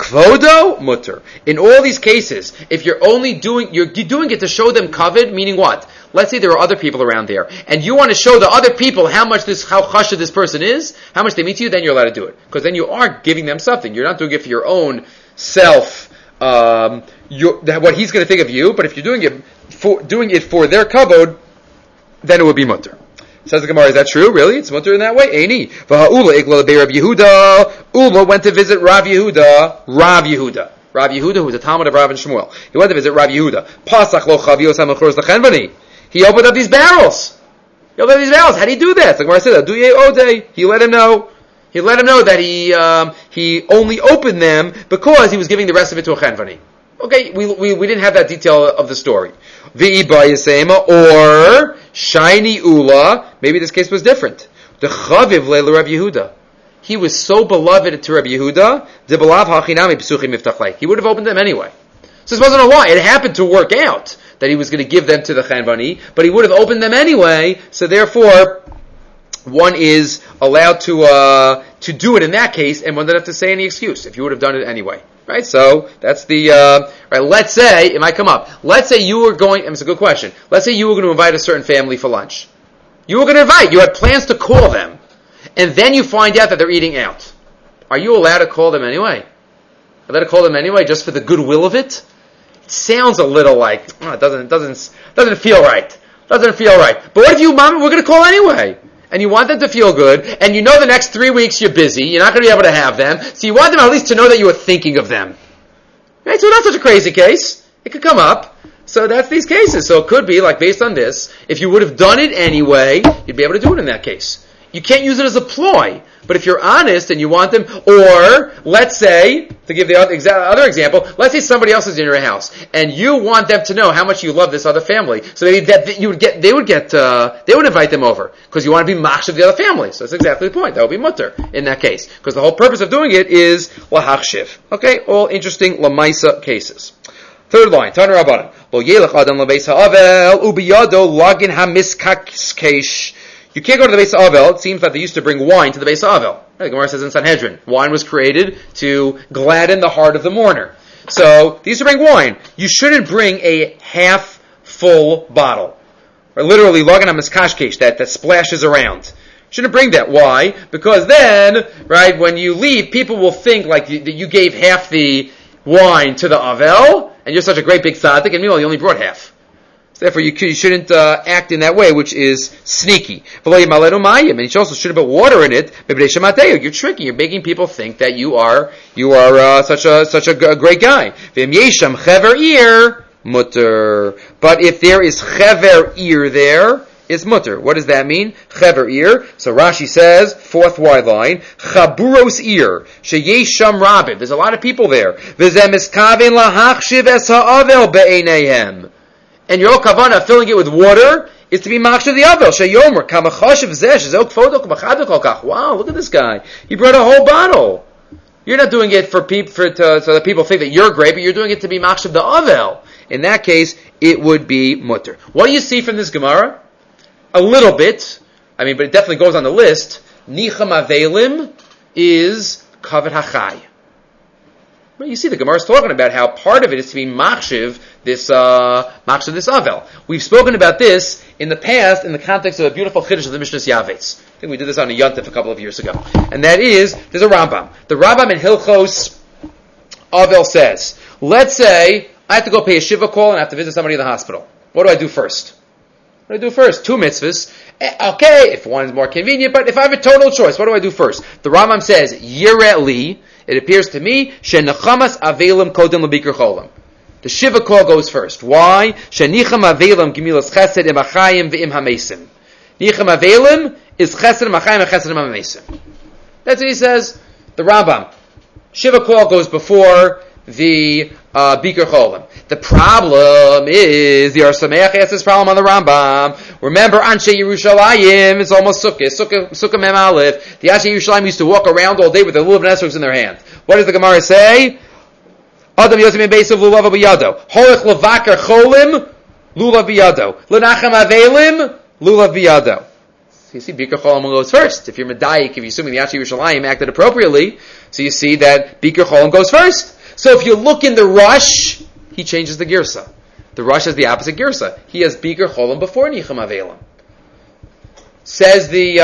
all these cases, if you're doing it to show them kavod, meaning what? Let's say there are other people around there, and you want to show the other people how chashuv this person is, how much they mean to you, then you're allowed to do it. Because then you are giving them something. You're not doing it for your own self, what he's going to think of you, but if you're doing it for their kavod, then it would be mutter. Says the Gemara, is that true? Really? It's mutter in that way? Eini. Ula went to visit Rav Yehuda. Rav Yehuda, who was a Talmud of Rav and Shmuel. He went to visit Rav Yehuda. He opened up these barrels. How did he do that? The Gemara said, he let him know. He let him know that he only opened them because he was giving the rest of it to a chenvani. Okay, we didn't have that detail of the story. Or shiny ula. Maybe this case was different. The chaviv leil Rav Yehuda. He was so beloved to Rav Yehuda. He would have opened them anyway. So this wasn't a lie. It happened to work out that he was going to give them to the chenvani, but he would have opened them anyway. So therefore, one is allowed to do it in that case, and one doesn't have to say any excuse if you would have done it anyway. Right? So that's the right. Let's say it might come up. Let's say you were going. It's a good question. Let's say you were going to invite a certain family for lunch. You were going to invite. You had plans to call them, and then you find out that they're eating out. Are you allowed to call them anyway? Allowed to call them anyway, just for the goodwill of it? It sounds a little like it doesn't feel right. Doesn't feel right. But what if we're going to call anyway? And you want them to feel good, and you know the next 3 weeks you're busy, you're not going to be able to have them, so you want them at least to know that you were thinking of them. Right? So not such a crazy case. It could come up. So that's these cases. So it could be, like based on this, if you would have done it anyway, you'd be able to do it in that case. You can't use it as a ploy. But if you're honest and you want them, or let's say, to give the other example, let's say somebody else is in your house and you want them to know how much you love this other family, so they would invite them over because you want to be machshav of the other family. So that's exactly the point. That would be mutter in that case because the whole purpose of doing it is lahachshiv. Okay, all interesting lamaisa cases. Third line, Tana Rabbanan. Lo yelech adam lebeis ha'avel ubiyado lagin hamiskakeish. You can't go to the Beis Avel. It seems that they used to bring wine to the Beis Avel. The Gemara says in Sanhedrin, wine was created to gladden the heart of the mourner. So they used to bring wine. You shouldn't bring a half full bottle, or literally lagan hamiskashkesh that splashes around. You shouldn't bring that. Why? Because then, right, when you leave, people will think like that you gave half the wine to the Avel, and you're such a great big tzaddik, and meanwhile you only brought half. So therefore, you shouldn't act in that way, which is sneaky. And you also shouldn't put water in it. You're tricking. You're making people think that you are such a great guy. Mutter. But if there is chever ear there, it's mutter. What does that mean? Chever ear. So Rashi says, fourth wide line, chaburos ear, sheyesham rabib. There's a lot of people there. V'zeh miskaven lahachshiv es ha'avel be'eineihem. And your kavana filling it with water is to be machshav the avel. Sheyomer kamachashiv zesh zok fodok machadok kolkach. Wow, look at this guy. He brought a whole bottle. You're not doing it so that people think that you're great, but you're doing it to be machshav the avel. In that case, it would be mutter. What do you see from this Gemara? A little bit but it definitely goes on the list. Nicham avelim is kavod hachai. Well, you see, the Gemara is talking about how part of it is to be machshiv this avel. We've spoken about this in the past in the context of a beautiful chiddush of the Mishnah Yavetz. I think we did this on a Yontif a couple of years ago. And that is, there's a Rambam. The Rambam in Hilchos Avel says, let's say I have to go pay a shiva call and I have to visit somebody in the hospital. What do I do first? What do I do first? 2 mitzvahs. Okay, if one is more convenient, but if I have a total choice, what do I do first? The Rambam says, Yireh li, it appears to me, shenechamas avelim kodem lebikr cholim. The shiva call goes first. Why? Shenicham avelim gemilas chesed im achayim ve'im hamesim. Nicham avelim is chesed im achayim and chesed im hamesim. That's what he says. The Rambam. Shiva call goes before the Bikur Cholim. The problem is, the Or Sameach has this problem on the Rambam. Remember, Anshe Yerushalayim, it's almost Sukkah Mem Aleph. The Anshe Yerushalayim used to walk around all day with their lulav and esrogs in their hand. What does the Gemara say? Adam Yosem in base of lulav biyado. Holech levakar cholim, lulav biyado. Lenachem avelim, lulav biyado. So you see, Bikur Cholim goes first. If you're Medayik, if you're assuming the Anshe Yerushalayim acted appropriately, so you see that Bikur Cholim goes first. So if you look in the Rush, he changes the Girsa. The Rush has the opposite Girsa. He has Bikur Cholim before Nicham Avelim. Says he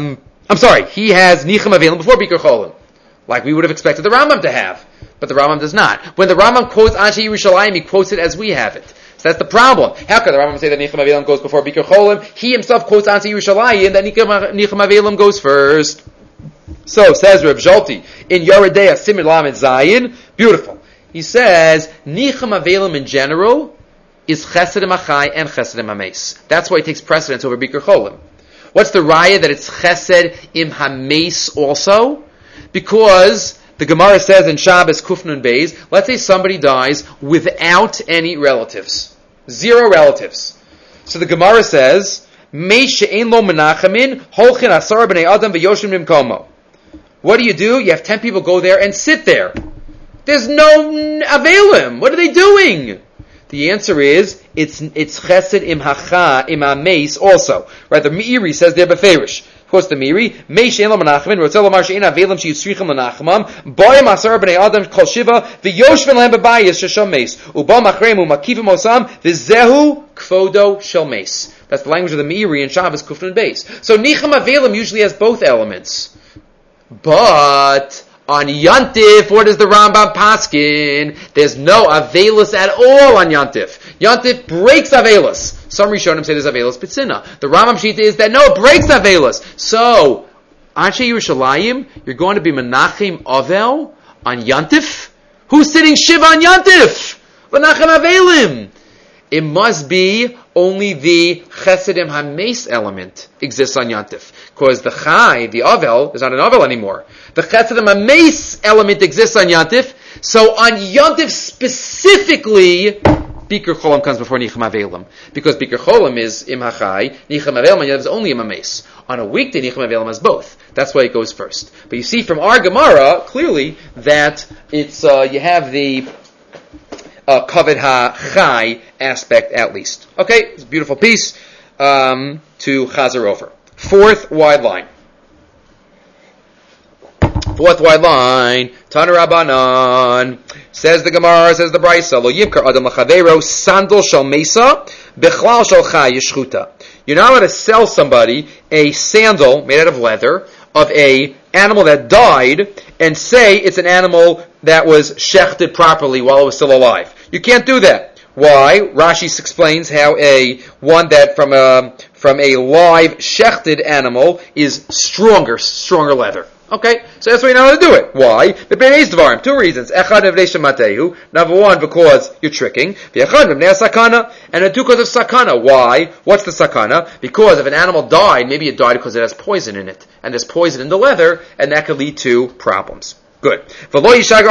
has Nicham Avelim before Bikur Cholim. Like we would have expected the Rambam to have. But the Rambam does not. When the Rambam quotes Anshe Yerushalayim, he quotes it as we have it. So that's the problem. How could the Rambam say that Nicham Avelim goes before Bikur Cholim? He himself quotes Anshe Yerushalayim that Nicham Avelim goes first. So, says Reb Zolti, in Yoredeya Simon Lamed Zayin, beautiful. He says, Nicham Avelim in general is Chesed Achai and Chesed Hameis. That's why it takes precedence over Bikur Cholim. What's the raya that it's Chesed im Hameis also? Because the Gemara says in Shabbos Kufnun Beis, let's say somebody dies without any relatives. 0 relatives. So the Gemara says, Mei she'ein lo menachamin, holchin asar b'nei adam v'yoshim nimkomo. What do? You have 10 people go there and sit there. There's no avelim. What are they doing? The answer is, it's chesed im hameis also. Right, the Meiri says there beferish. Of course, the Meiri, mei she'en lo menachamin, rotzel lomar she'en avelim she'yitzrichim lenachamam, boim asar b'nei adam kol shiva, v'yoshvin lehem b'bayis shesham meis, u'bom achreim u'makivim osam, v'zehu kvodo shel meis. That's the language of the Meiri and Shabbos Kufnun Beis. So Nicham Avelim usually has both elements. But on Yantif, what does the Rambam paskin? There's no Avelis at all on Yantif. Yantif breaks Avelis. Some Rishonim say there's Avelis B'tzina. The Rambam Shita is that no, it breaks Avelis. So, Anshe Yerushalayim, you're going to be Menachem Avel on Yantif? Who's sitting Shiva on Yantif? Menachem Avelim. It must be only the Chesedim Hameis element exists on Yantif. Because the Chai, the Avel, is not an Avel anymore. The Chesedim Hameis element exists on Yantif. So on Yantif specifically, Bikur Cholim comes before Nicham Avelim. Because Bikur Cholim is Im HaChai, Nicham Avelim on Yantif is only Im HaMeis. On a weekday, Nicham Avelim has both. That's why it goes first. But you see from our Gemara, clearly, that it's, you have the Kavod HaChai aspect at least. Okay, it's a beautiful piece to chazer over. Fourth wide line. Tana Rabbanan. Says the Gemara, says the Brisa, Lo yimkar adam l'chaveiro sandal shel mesa bechlal shel chai yishchuta. You're not allowed to sell somebody a sandal made out of leather of a animal that died and say it's an animal that was shechted properly while it was still alive. You can't do that. Why? Rashi explains how one that from a live shechted animal is stronger leather. Okay, so that's why you're not allowed to do it. Why? Two reasons. Number one, because you're tricking. And two, because of sakana. Why? What's the sakana? Because if an animal died, maybe it died because it has poison in it. And there's poison in the leather, and that could lead to problems. Good. And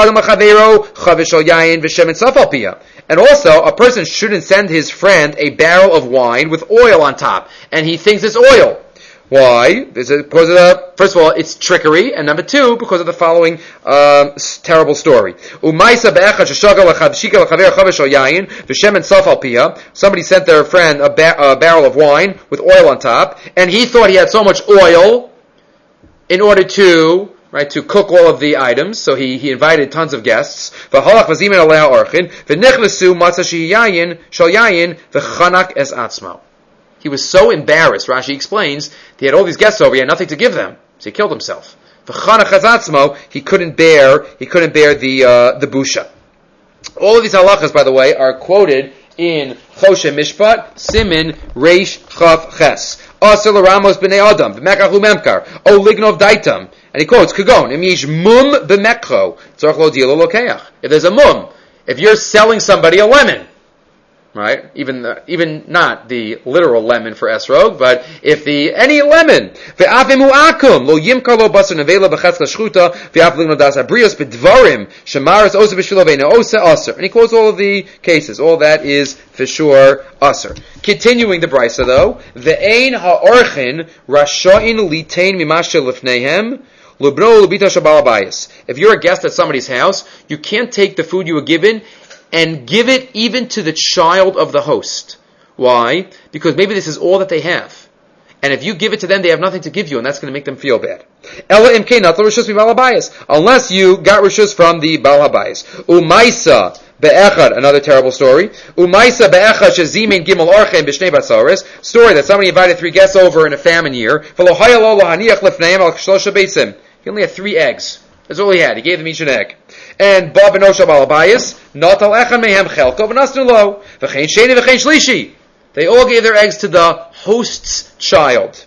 also, a person shouldn't send his friend a barrel of wine with oil on top, and he thinks it's oil. Why? Because of first of all, it's trickery, and number two, because of the following terrible story. Somebody sent their friend a barrel of wine with oil on top, and he thought he had so much oil in order to cook all of the items, so he invited tons of guests. He was so embarrassed, Rashi explains, he had all these guests over, he had nothing to give them, so he killed himself. He couldn't bear the busha. All of these halachas, by the way, are quoted in Choshe Mishpat, Simin, Reish, Chav, Ches. Asr l'ramos b'nei Adam, v'mekach u'memkar, o lignov daitam. And he quotes, Kagon, im yish mum b'mekcho, tzorach lo dilo lokeach. If there's a mum, if you're selling somebody a lemon, right? Even not the literal lemon for esrog, but if any lemon, ve'avimu akum lo yimkar lo basar nevela b'chetzka shchuta ve'av ligno das abrios b'dvarim shemaris osa b'shvilo ve'na osa aser. And he quotes all of the cases. All that is for sure aser. Continuing the brisa though, ve'ein ha'orchin rashain litain mimashe lifnehem. If you're a guest at somebody's house, you can't take the food you were given and give it even to the child of the host. Why? Because maybe this is all that they have. And if you give it to them, they have nothing to give you, and that's going to make them feel bad. Unless you got rishus from the Baal Habayis. Umaisa be'echad, another terrible story. Umaisa be'echad shezimin gimel orchem b'shnei basaris. Story that somebody invited 3 guests over in a famine year. He only had 3 eggs. That's all he had. He gave them each an egg. And Ba Benosha Balabayas, Natal Echan Mehem Chelko V'Nasnu Lo, V'chein Sheni V'chein Shlishi. They all gave their eggs to the host's child.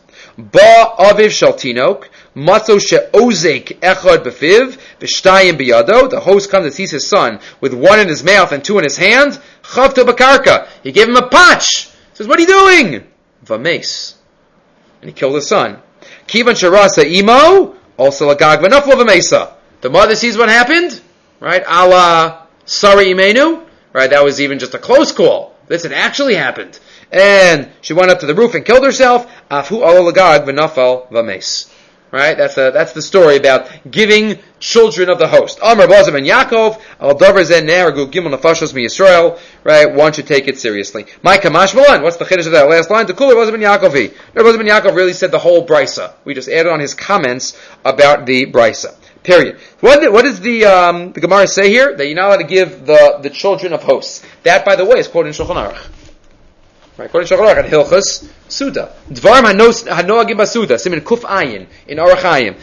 Ba Aviv Shaltinok, Matzo She'ozek Echad B'Fiv, V'Shtayim B'Yado. The host comes and sees his son with 1 in his mouth and 2 in his hand. Chavto B'Karka. He gave him a patch. He says, what are you doing? V'Mace. And he killed his son. Kivan Sharasa Imo, also Lagag V'Naflo V'Mesa. The mother sees what happened, right? A la Sari Imenu, right? That was even just a close call. This had actually happened. And she went up to the roof and killed herself. Afu ala lagag v'nafal v'mes. Right? That's the story about giving children of the host. Amar Bazim and Yaakov, al davar zen neragu gimel nafashos mi Yisrael. Right? One should take it seriously. My kamash malan. What's the chiddush of that last line? The cooler Bazim and Yaakovi. Bazim and Yaakov really said the whole brisa. We just added on his comments about the brisa. Period. What does the Gemara say here? That you're not allowed to give the children of hosts. That, by the way, is quoted in Shulchan Aruch. Right, quoted in Shulchan Aruch at Hilchos Suda. Dvarim hanoagim basuda. Simin kuf ayin in Aruch Hayim.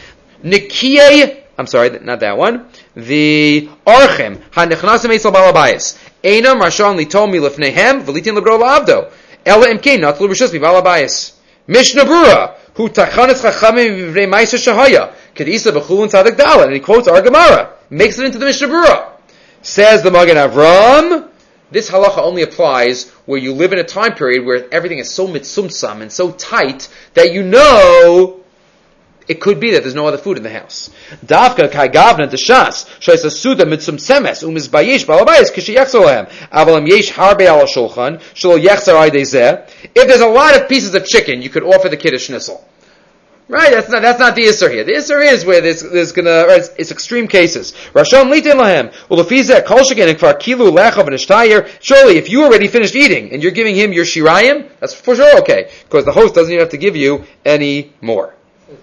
Nikiyei. I'm sorry, not that one. The Archem hanichnasim eisal balabayis. Einam rashon litom milifnehem v'litin lebro laavdo. Ela imkein not l'rishus mi balabayis. Mishnah Brura hu tachanis chachamim v'vrei ma'aser shahaya. And he quotes our Gemara, makes it into the Mishnah Brura. Says the Magen Avram, this halacha only applies where you live in a time period where everything is so mitzumsam and so tight that you know it could be that there's no other food in the house. Davka kai gavna deshas shoyes asuda mitzumsemes umizbayish balabayis kishiyachzolahem avalam yesh harbe al shulchan shlo yachzar aydezeh. If there's a lot of pieces of chicken, you could offer the kid a schnitzel. Right, that's not the Isser here. The Isser is where there's gonna, right, it's extreme cases. Rasham litin lahem. Ulafizeh kol sheken kvar kilu lechav and ishtayer. Surely, if you already finished eating and you're giving him your shirayim, that's for sure okay, because the host doesn't even have to give you any more.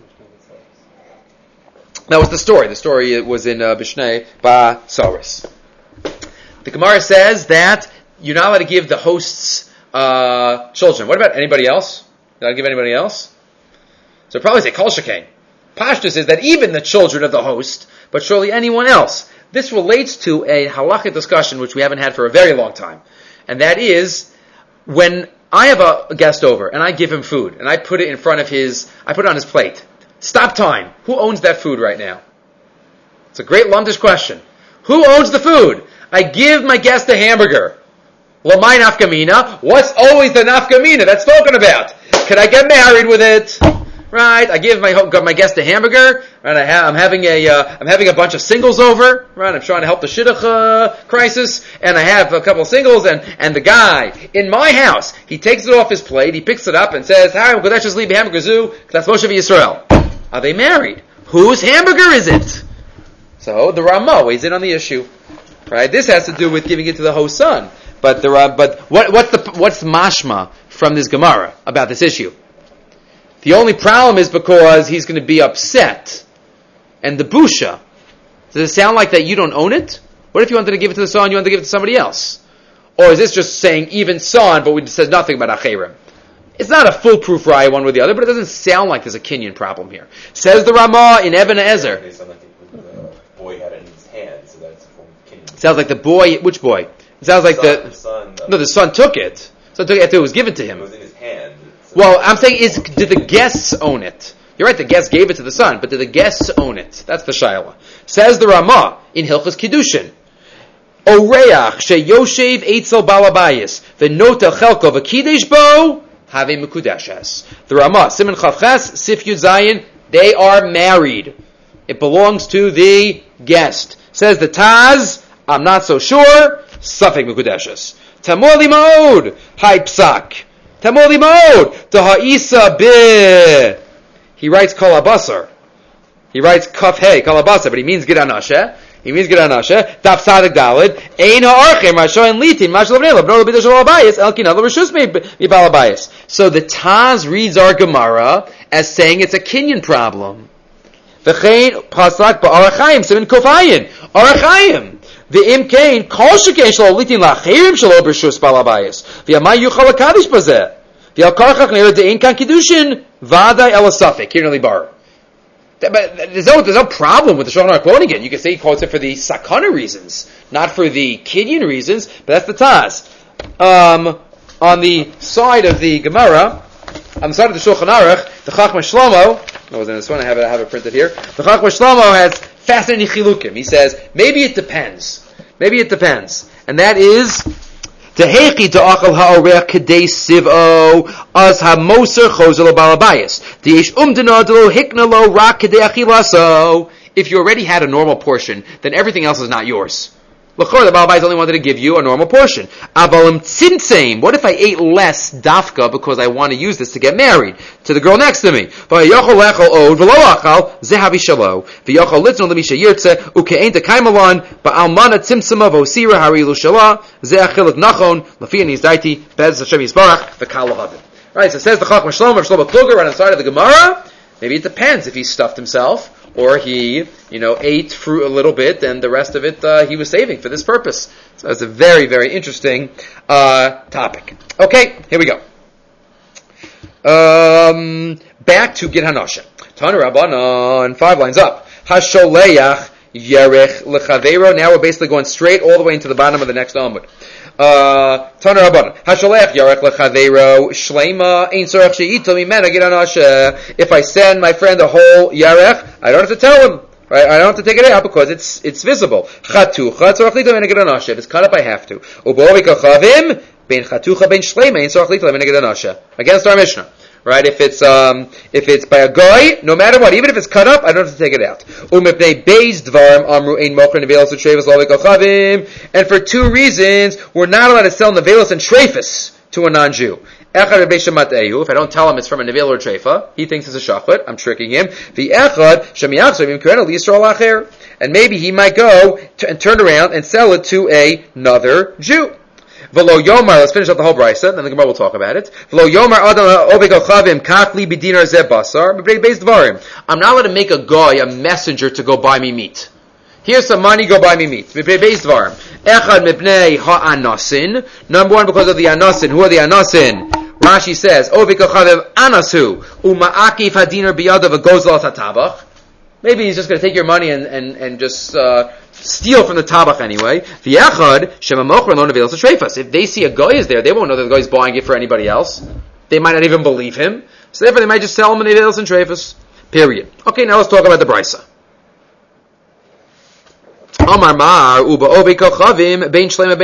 That was the story. The story was in Bishnei Basaris. The Gemara says that you're not allowed to give the host's children. What about anybody else? You're not allowed to give anybody else? So probably say Kol Shekain. Pashtus is that even the children of the host, but surely anyone else. This relates to a halachic discussion which we haven't had for a very long time. And that is, when I have a guest over and I give him food and I put it in front of I put it on his plate. Stop time. Who owns that food right now? It's a great lumdish question. Who owns the food? I give my guest a hamburger. Lamai nafkamina. What's always the nafkamina that's spoken about? Can I get married with it? right? I give my guest a hamburger, right? I'm having a bunch of singles over, right? I'm trying to help the shidduch crisis, and I have a couple of singles, and the guy in my house, he takes it off his plate, he picks it up and says, "Hi, I'm Kodesh Leave Hamburger Zoo, that's Moshe Yisrael." Are they married? Whose hamburger is it? So the Ramah weighs in on the issue, right? This has to do with giving it to the host son. But what's mashma from this Gemara about this issue? The only problem is because he's going to be upset, and the busha. Does it sound like that you don't own it? What if you wanted to give it to the son, you wanted to give it to somebody else? Or is this just saying even son, but it says nothing about acherim? It's not a foolproof raya one way or the other, but it doesn't sound like there's a Kinyan problem here. Says the Ramah in Eben Ezer. They sound like the boy had it in his hand, so that's a form of Kinyan. Sounds like the boy. Which boy? It sounds like the son. No, the son took it. So took it after it was given to him. It was in his hand. Well, I'm saying did the guests own it? You're right, the guests gave it to the son, but did the guests own it? That's the shayla. Says the Ramah in Hilchos Kiddushin. Oreach sheyoshev eitzel balabayis v'nota chelko v'kidesh bo have mekudeshes. The Ramah, Siman Chavches, Sif Yud Zayin, they are married. It belongs to the guest. Says the Taz, I'm not so sure, Safek mekudeshes. Tamor limod, Hai Psak. Tamor limod, to ha'isa bi. He writes Kol Abasar. He writes Kaf Hey, Kol Abasar, but he means Gid Anashe. He means Gid Anashe. Daf Sadik Dalid. Ein ha'archem, Rashoin Litin, Mash Lavnei, Lavno L'bidash L'Abayis, Elkin Adlo Rishus M'Balabayis. So the Taz reads our Gemara as saying it's a Kinyan problem. V'chein Pasak Ba'arachayim, Simin Kofayin. Arachayim. V'im Kain, Kol Shekein Shlo Litin L'Achirim Shlo B'Rishus Balabayis. V'yamai Yuchal HaKadish Bazeh. V'yal Karchach Nera De'in Kan Kiddushin, V'adai El Asafik. Here in Bar. But there's no problem with the Shulchan Aruch quoting it. You can say he quotes it for the sakana reasons, not for the Kinyan reasons, but that's the Taz. On the side of the Gemara, on the side of the Shulchan Aruch, the Chachma Shlomo, I was in this one, I have it printed here, the Chachma Shlomo has fascinating chilukim. He says, maybe it depends. And that is, Tehechi to achal ha'orech kedei siv'o az ha'moser chozel balabayis. Diyesh umdena delo hikna lo rak kedei achilaso. If you already had a normal portion, then everything else is not yours. L'chor, the Balabais only wanted to give you a normal portion. Avalim tzimtzim. What if I ate less dafka because I want to use this to get married to the girl next to me? V'yachol lechol od v'lo achal zehavi shalo. V'yachol litzon l'misha yirtze uke'ein tekaimalon ba'almana tzimtzima v'osira harilu shala ze'achilik nachon l'fi anizdaiti bez Hashem Yisbarach v'kal l'havim. Right, so it says the Chachma Shlomo Kluger right on the side of the Gemara. Maybe it depends if he stuffed himself or he, ate fruit a little bit and the rest of it he was saving for this purpose. So it's a very, very interesting topic. Okay, here we go. Back to Gid Hanashe. Tanu Rabbanan, 5 lines up. Hasholeach yerech lechaveiro. Now we're basically going straight all the way into the bottom of the next Amud. Tanu Rabbanan. Hasholeach yerech lechaveiro shleima ein tzorech she'ito mimena Gid Hanashe. If I send my friend a whole yerech, I don't have to tell him. Right? I don't have to take it out because it's visible. Chatucha tzorech lito mimena Gid Hanashe. If it's cut up, I have to. Ubovi kachavim ben chatucha ben shleima ein tzorech lito mimena Gid Hanashe. Against our Mishnah. Right? If it's by a guy, no matter what, even if it's cut up, I don't have to take it out. And for 2 reasons, we're not allowed to sell nevelos and treifas to a non-Jew. If I don't tell him it's from a nevel or treifa, he thinks it's a shachrit, I'm tricking him. And maybe he might go and turn around and sell it to another Jew. V'lo yomar, let's finish up the whole brisa, then the Gemara will talk about it. V'lo yomar adam obek ochavim kachli b'dinar zeh basar b'brei beis dvarim. I'm not allowed to make a guy, a messenger, to go buy me meat. Here's some money, go buy me meat. B'brei beis dvarim. Echad mipnei ha'anasin. Number 1, because of the anasin. Who are the anasin? Rashi says, obek ochavim anasu uma'akif hadinar biyadav v'gozal tatabach. Maybe he's just going to take your money and just steal from the tabach anyway. If they see a guy is there, they won't know that the guy's buying it for anybody else. They might not even believe him. So therefore they might just sell him an nevelos and treifas. Period. Okay, now let's talk about the brisa.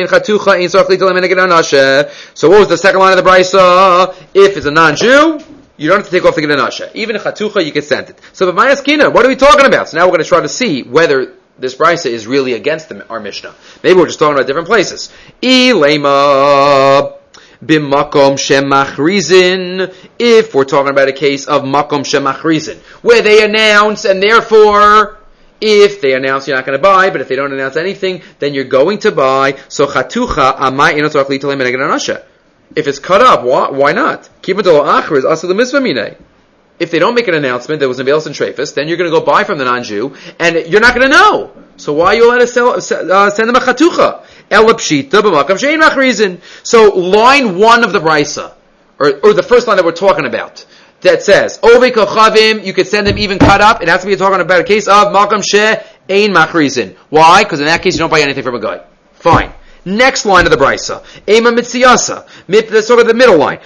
So what was the second line of the brisa? If it's a non-Jew, You don't have to take off the Ganasha. Even a Chatucha, you can send it. So, but minus Kina, what are we talking about? So now we're going to try to see whether this brisa is really against our Mishnah. Maybe we're just talking about different places. Ilema b'makom shemachrizin. If we're talking about a case of makom shemachrizin, where they announce, and therefore, if they announce you're not going to buy, but if they don't announce anything, then you're going to buy. So chatucha amai inotzarach litalei meneged anasha. If it's cut up, why not? Keep it to achriz asa the mitzvah minei. If they don't make an announcement that was nevelos and treifus, then you're going to go buy from the non-Jew, and you're not going to know. So why are you allowed to send them a chatucha? Elapshita b'makam she'ein machrizin. So line 1 of the brisa, or the first line that we're talking about, that says Ovei kochavim, you could send them even cut up. It has to be talking about a case of makam she'ein machrizin. Why? Because in that case you don't buy anything from a guy. Fine. Next line of the brisa, Ema mitziyasa. Let's talk about the middle line.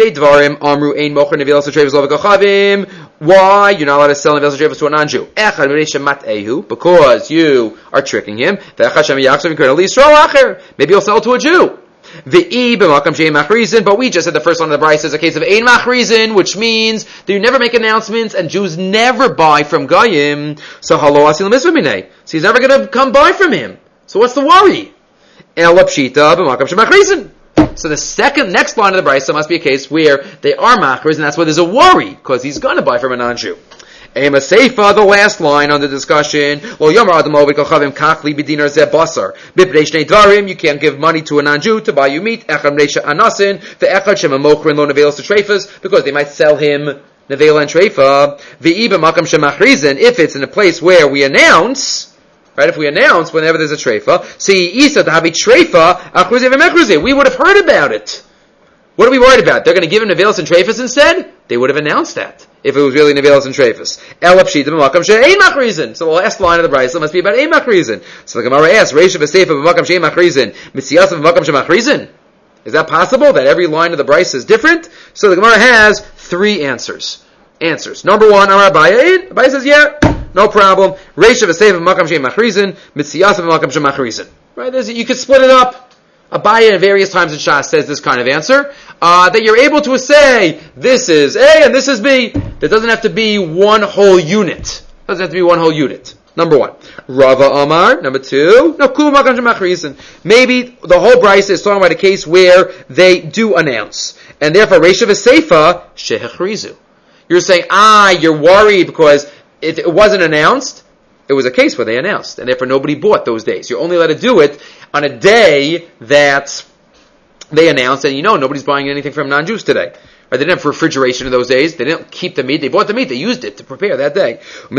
Why? You're not allowed to sell nevelos and treifus to a non-Jew. Because you are tricking him. Maybe you'll sell to a Jew. But we just said the first line of the brisa is a case of ein machrizin, which means that you never make announcements and Jews never buy from Goyim. So he's never going to come buy from him. So what's the worry? So the next line of the brisa must be a case where they are machriz, and that's why there's a worry, because he's going to buy from a non-Jew. Ema Seifa, the last line on the discussion. You can't give money to a non-Jew to buy you meat, because they might sell him nevela and treifa. If it's in a place where we announce, right, if we announce whenever there's a treifa, we would have heard about it. What are we worried about? They're going to give him nevelos and treifus instead? They would have announced that if it was really nevelos and treifus. So the last line of the brisa must be about ein machrizin. So the Gemara asks, is that possible that every line of the brisa is different? So the Gemara has 3 answers. Number 1, Amar Abaye. Abaye says, yeah, no problem. Reisha v'seifa b'makam she'ein machrizin, mitziyasa b'makam she'ein machrizin. Right? You could split it up. Abaye at various times in Shas says this kind of answer, that you're able to say, this is A and this is B. There doesn't have to be one whole unit. Number 1. Rava Amar. Number 2. No, kul makam she'ein machrizin. Maybe the whole brisa is talking about a case where they do announce. And therefore, Reisha v'seifa shehechrizu. You're saying, you're worried because if it wasn't announced, it was a case where they announced, and therefore nobody bought those days. You're only allowed to do it on a day that they announced, and nobody's buying anything from non-Jews today. Right? They didn't have refrigeration in those days. They didn't keep the meat. They bought the meat. They used it to prepare that day. And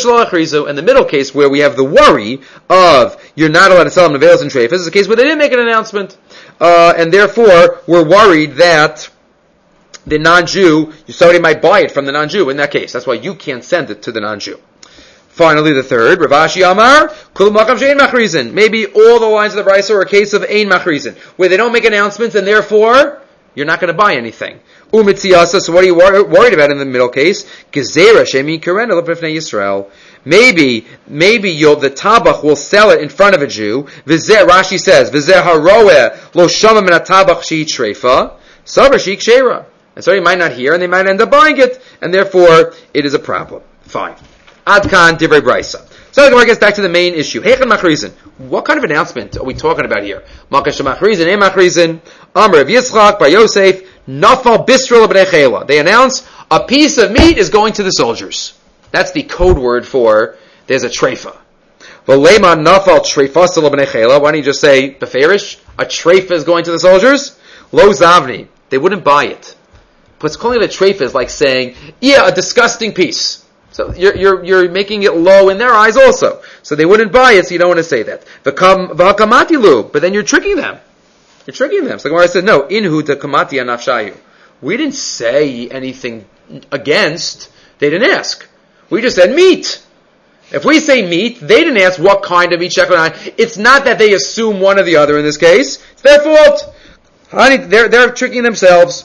the middle case where we have the worry of you're not allowed to sell them nevelos and treifus is a case where they didn't make an announcement, and therefore we're worried that the non-Jew, somebody might buy it from the non-Jew in that case. That's why you can't send it to the non-Jew. Finally, the third, Rav Ashi Amar, Kul makam she'ein machrizin. Maybe all the lines of the brisa are a case of ein machrizin, where they don't make announcements and therefore you're not going to buy anything. Umitziyasa, so what are you worried about in the middle case? Gezerah shemi keren l'pnei Yisrael. Maybe the tabach will sell it in front of a Jew. Rashi says, V'zeh haroeh lo shama min hatabach she'i treifa, savar she'i kshera. And so he might not hear, and they might end up buying it, and therefore it is a problem. Fine. Adkan divrei brisa. So the Gemara gets back to the main issue. Heichen machrizin. What kind of announcement are we talking about here? Makash machrizin, ein machrizin. Amr of Yitzchak by Yosef. Nafal bisra l'bnei chela. They announce a piece of meat is going to the soldiers. That's the code word for there's a treifa. V'lema nafal treifas l'bnei chela. Why don't you just say beferish? A treifa is going to the soldiers. Lo zavni. They wouldn't buy it. But calling it a treifa is like saying, a disgusting piece. So you're making it low in their eyes also. So they wouldn't buy it, so you don't want to say that. V'hakamatilu, but then you're tricking them. So Gemara said, no, inhu de kamati anafshayu. We didn't say anything against, they didn't ask. We just said meat. If we say meat, they didn't ask what kind of meat, shekel. It's not that they assume one or the other in this case. It's their fault. They're tricking themselves.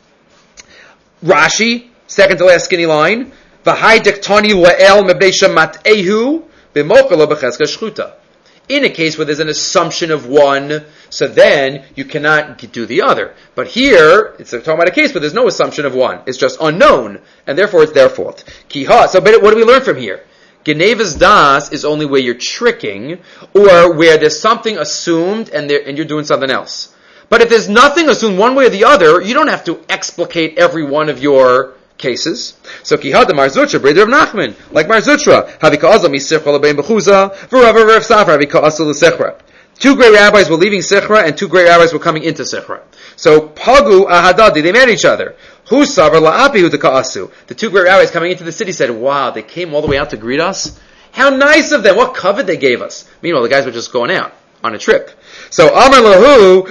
Rashi, second to last skinny line. If in a case where there's an assumption of one, so then you cannot do the other. But here, it's talking about a case where there's no assumption of one. It's just unknown, and therefore it's their fault. Kiha. So what do we learn from here? Genevas das is only where you're tricking, or where there's something assumed and you're doing something else. But if there's nothing assumed one way or the other, you don't have to explicate every one of your cases. So Kihad Mar Zutra, brother of Nachman, like Mar Zutra, Havika Azal Misichra Lebein Bechuza, V'Rava Rav Safra, Havika Asal L'Sechra. Two great rabbis were leaving Sichra, and two great rabbis were coming into Sichra. So Pagu Ahadadi, they met each other. Hu Savar La'api Hu Deka'asu. The two great rabbis coming into the city said, "Wow, they came all the way out to greet us. How nice of them! What covet they gave us." Meanwhile, the guys were just going out on a trip. So Amar Lahu,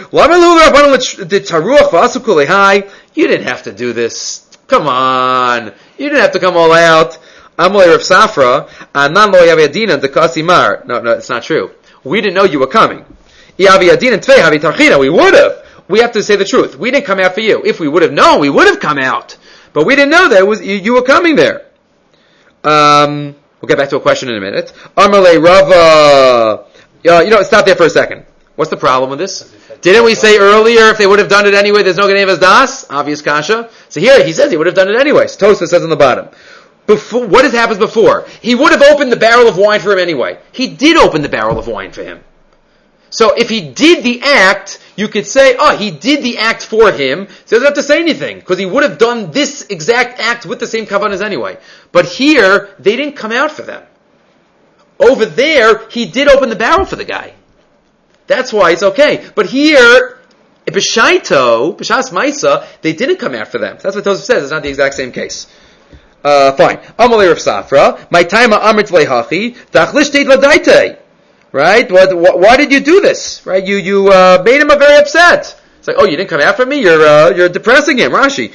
you didn't have to do this. Come on, you didn't have to come all out. Amalei Rav Safra, Anan Lo Yavadina Dekasimar. No, it's not true. We didn't know you were coming. We would have. We have to say the truth. We didn't come out for you. If we would have known, we would have come out. But we didn't know that it was you were coming there. We'll get back to a question in a minute. Amalei Rava. Stop there for a second. What's the problem with this? Didn't we say earlier if they would have done it anyway, there's no Genevas das? Obvious kasha. So here he says he would have done it anyway. So Tosfos says on the bottom. Before, what has happened before? He would have opened the barrel of wine for him anyway. He did open the barrel of wine for him. So if he did the act, you could say, he did the act for him, so he doesn't have to say anything, because he would have done this exact act with the same kavanas anyway. But here, they didn't come out for them. Over there, he did open the barrel for the guy. That's why it's okay. But here, B'Shaito, B'Shas Maisa, they didn't come out for them. That's what Tosfos says. It's not the exact same case. Fine. Amalei Rav Safra, my time Amrit Lehachi, Tachlish Teit Ladaite. Right? Why did you do this? Right? You made him very upset. It's like, you didn't come after me? You're depressing him. Rashi.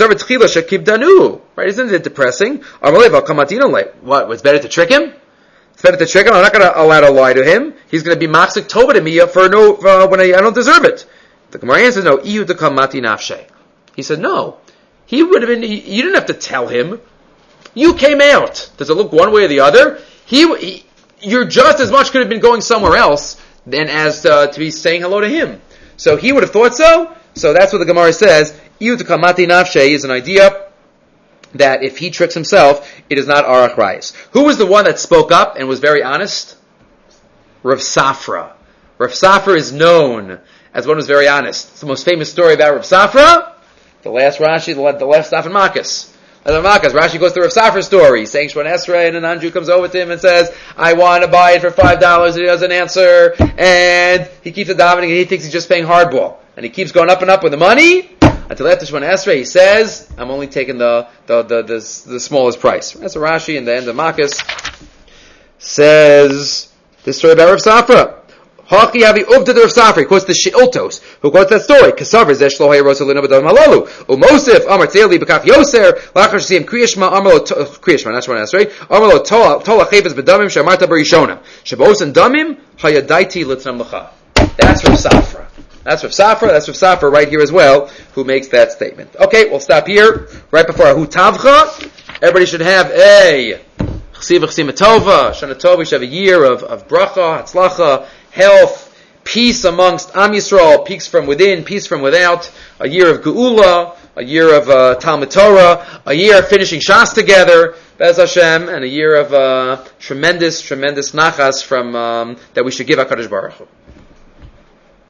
Right? Isn't it depressing? What? It's better to trick him? It's better to trick him? I'm not going to allow to lie to him. He's going to be machzik tova to me when I don't deserve it. The Gemara answers, no. Iyu dekamati nafshe. He said, no. He would have been, you didn't have to tell him. You came out. Does it look one way or the other? You're just as much could have been going somewhere else than as to be saying hello to him. So he would have thought so. So that's what the Gemara says. Iyu dekamati nafshe is an idea that if he tricks himself, it is not arach rayis. Who was the one that spoke up and was very honest? Rav Safra. Rav Safra is known as one who was very honest. It's the most famous story about Rav Safra. The last Rashi, the last stop in Makkas. Rashi goes through Rav Safra's story, saying Shemon Esrei, and an Andrew comes over to him and says, I want to buy it for $5, and he doesn't answer, and he keeps davening, and he thinks he's just paying hardball. And he keeps going up and up with the money, until after Shemon Esrei, he says, I'm only taking the smallest price. That's what Rashi in the end of Makkas says, this story about Rav Safra. Haki Avi Uvda Rav Safra quotes the Sheiltos, who quotes that story. Kasavar Zesh Lo Hayros Alina B'Dam Halalu. Umosif Amar Tzeli B'Kaf Yoser Lachar Shim Kriyishma Amalo Kriyishma. That's what I say. Amalo Tola Chavis B'Damim Shamarta Barishona. Shabos and Damim Hayadaiti Litznam Lacha. That's Rav Safra. That's Rav Safra right here as well, who makes that statement. Okay, we'll stop here. Right before Ahu Tavcha, everybody should have a Chsiva Chsima Tova, Shana Tova. We should have a year of bracha, hatzlacha, health, peace amongst Am Yisrael, peace from within, peace from without, a year of Geula, a year of Talmud Torah, a year of finishing Shas together, Bez Hashem, and a year of tremendous nachas from that we should give HaKadosh Baruch Hu.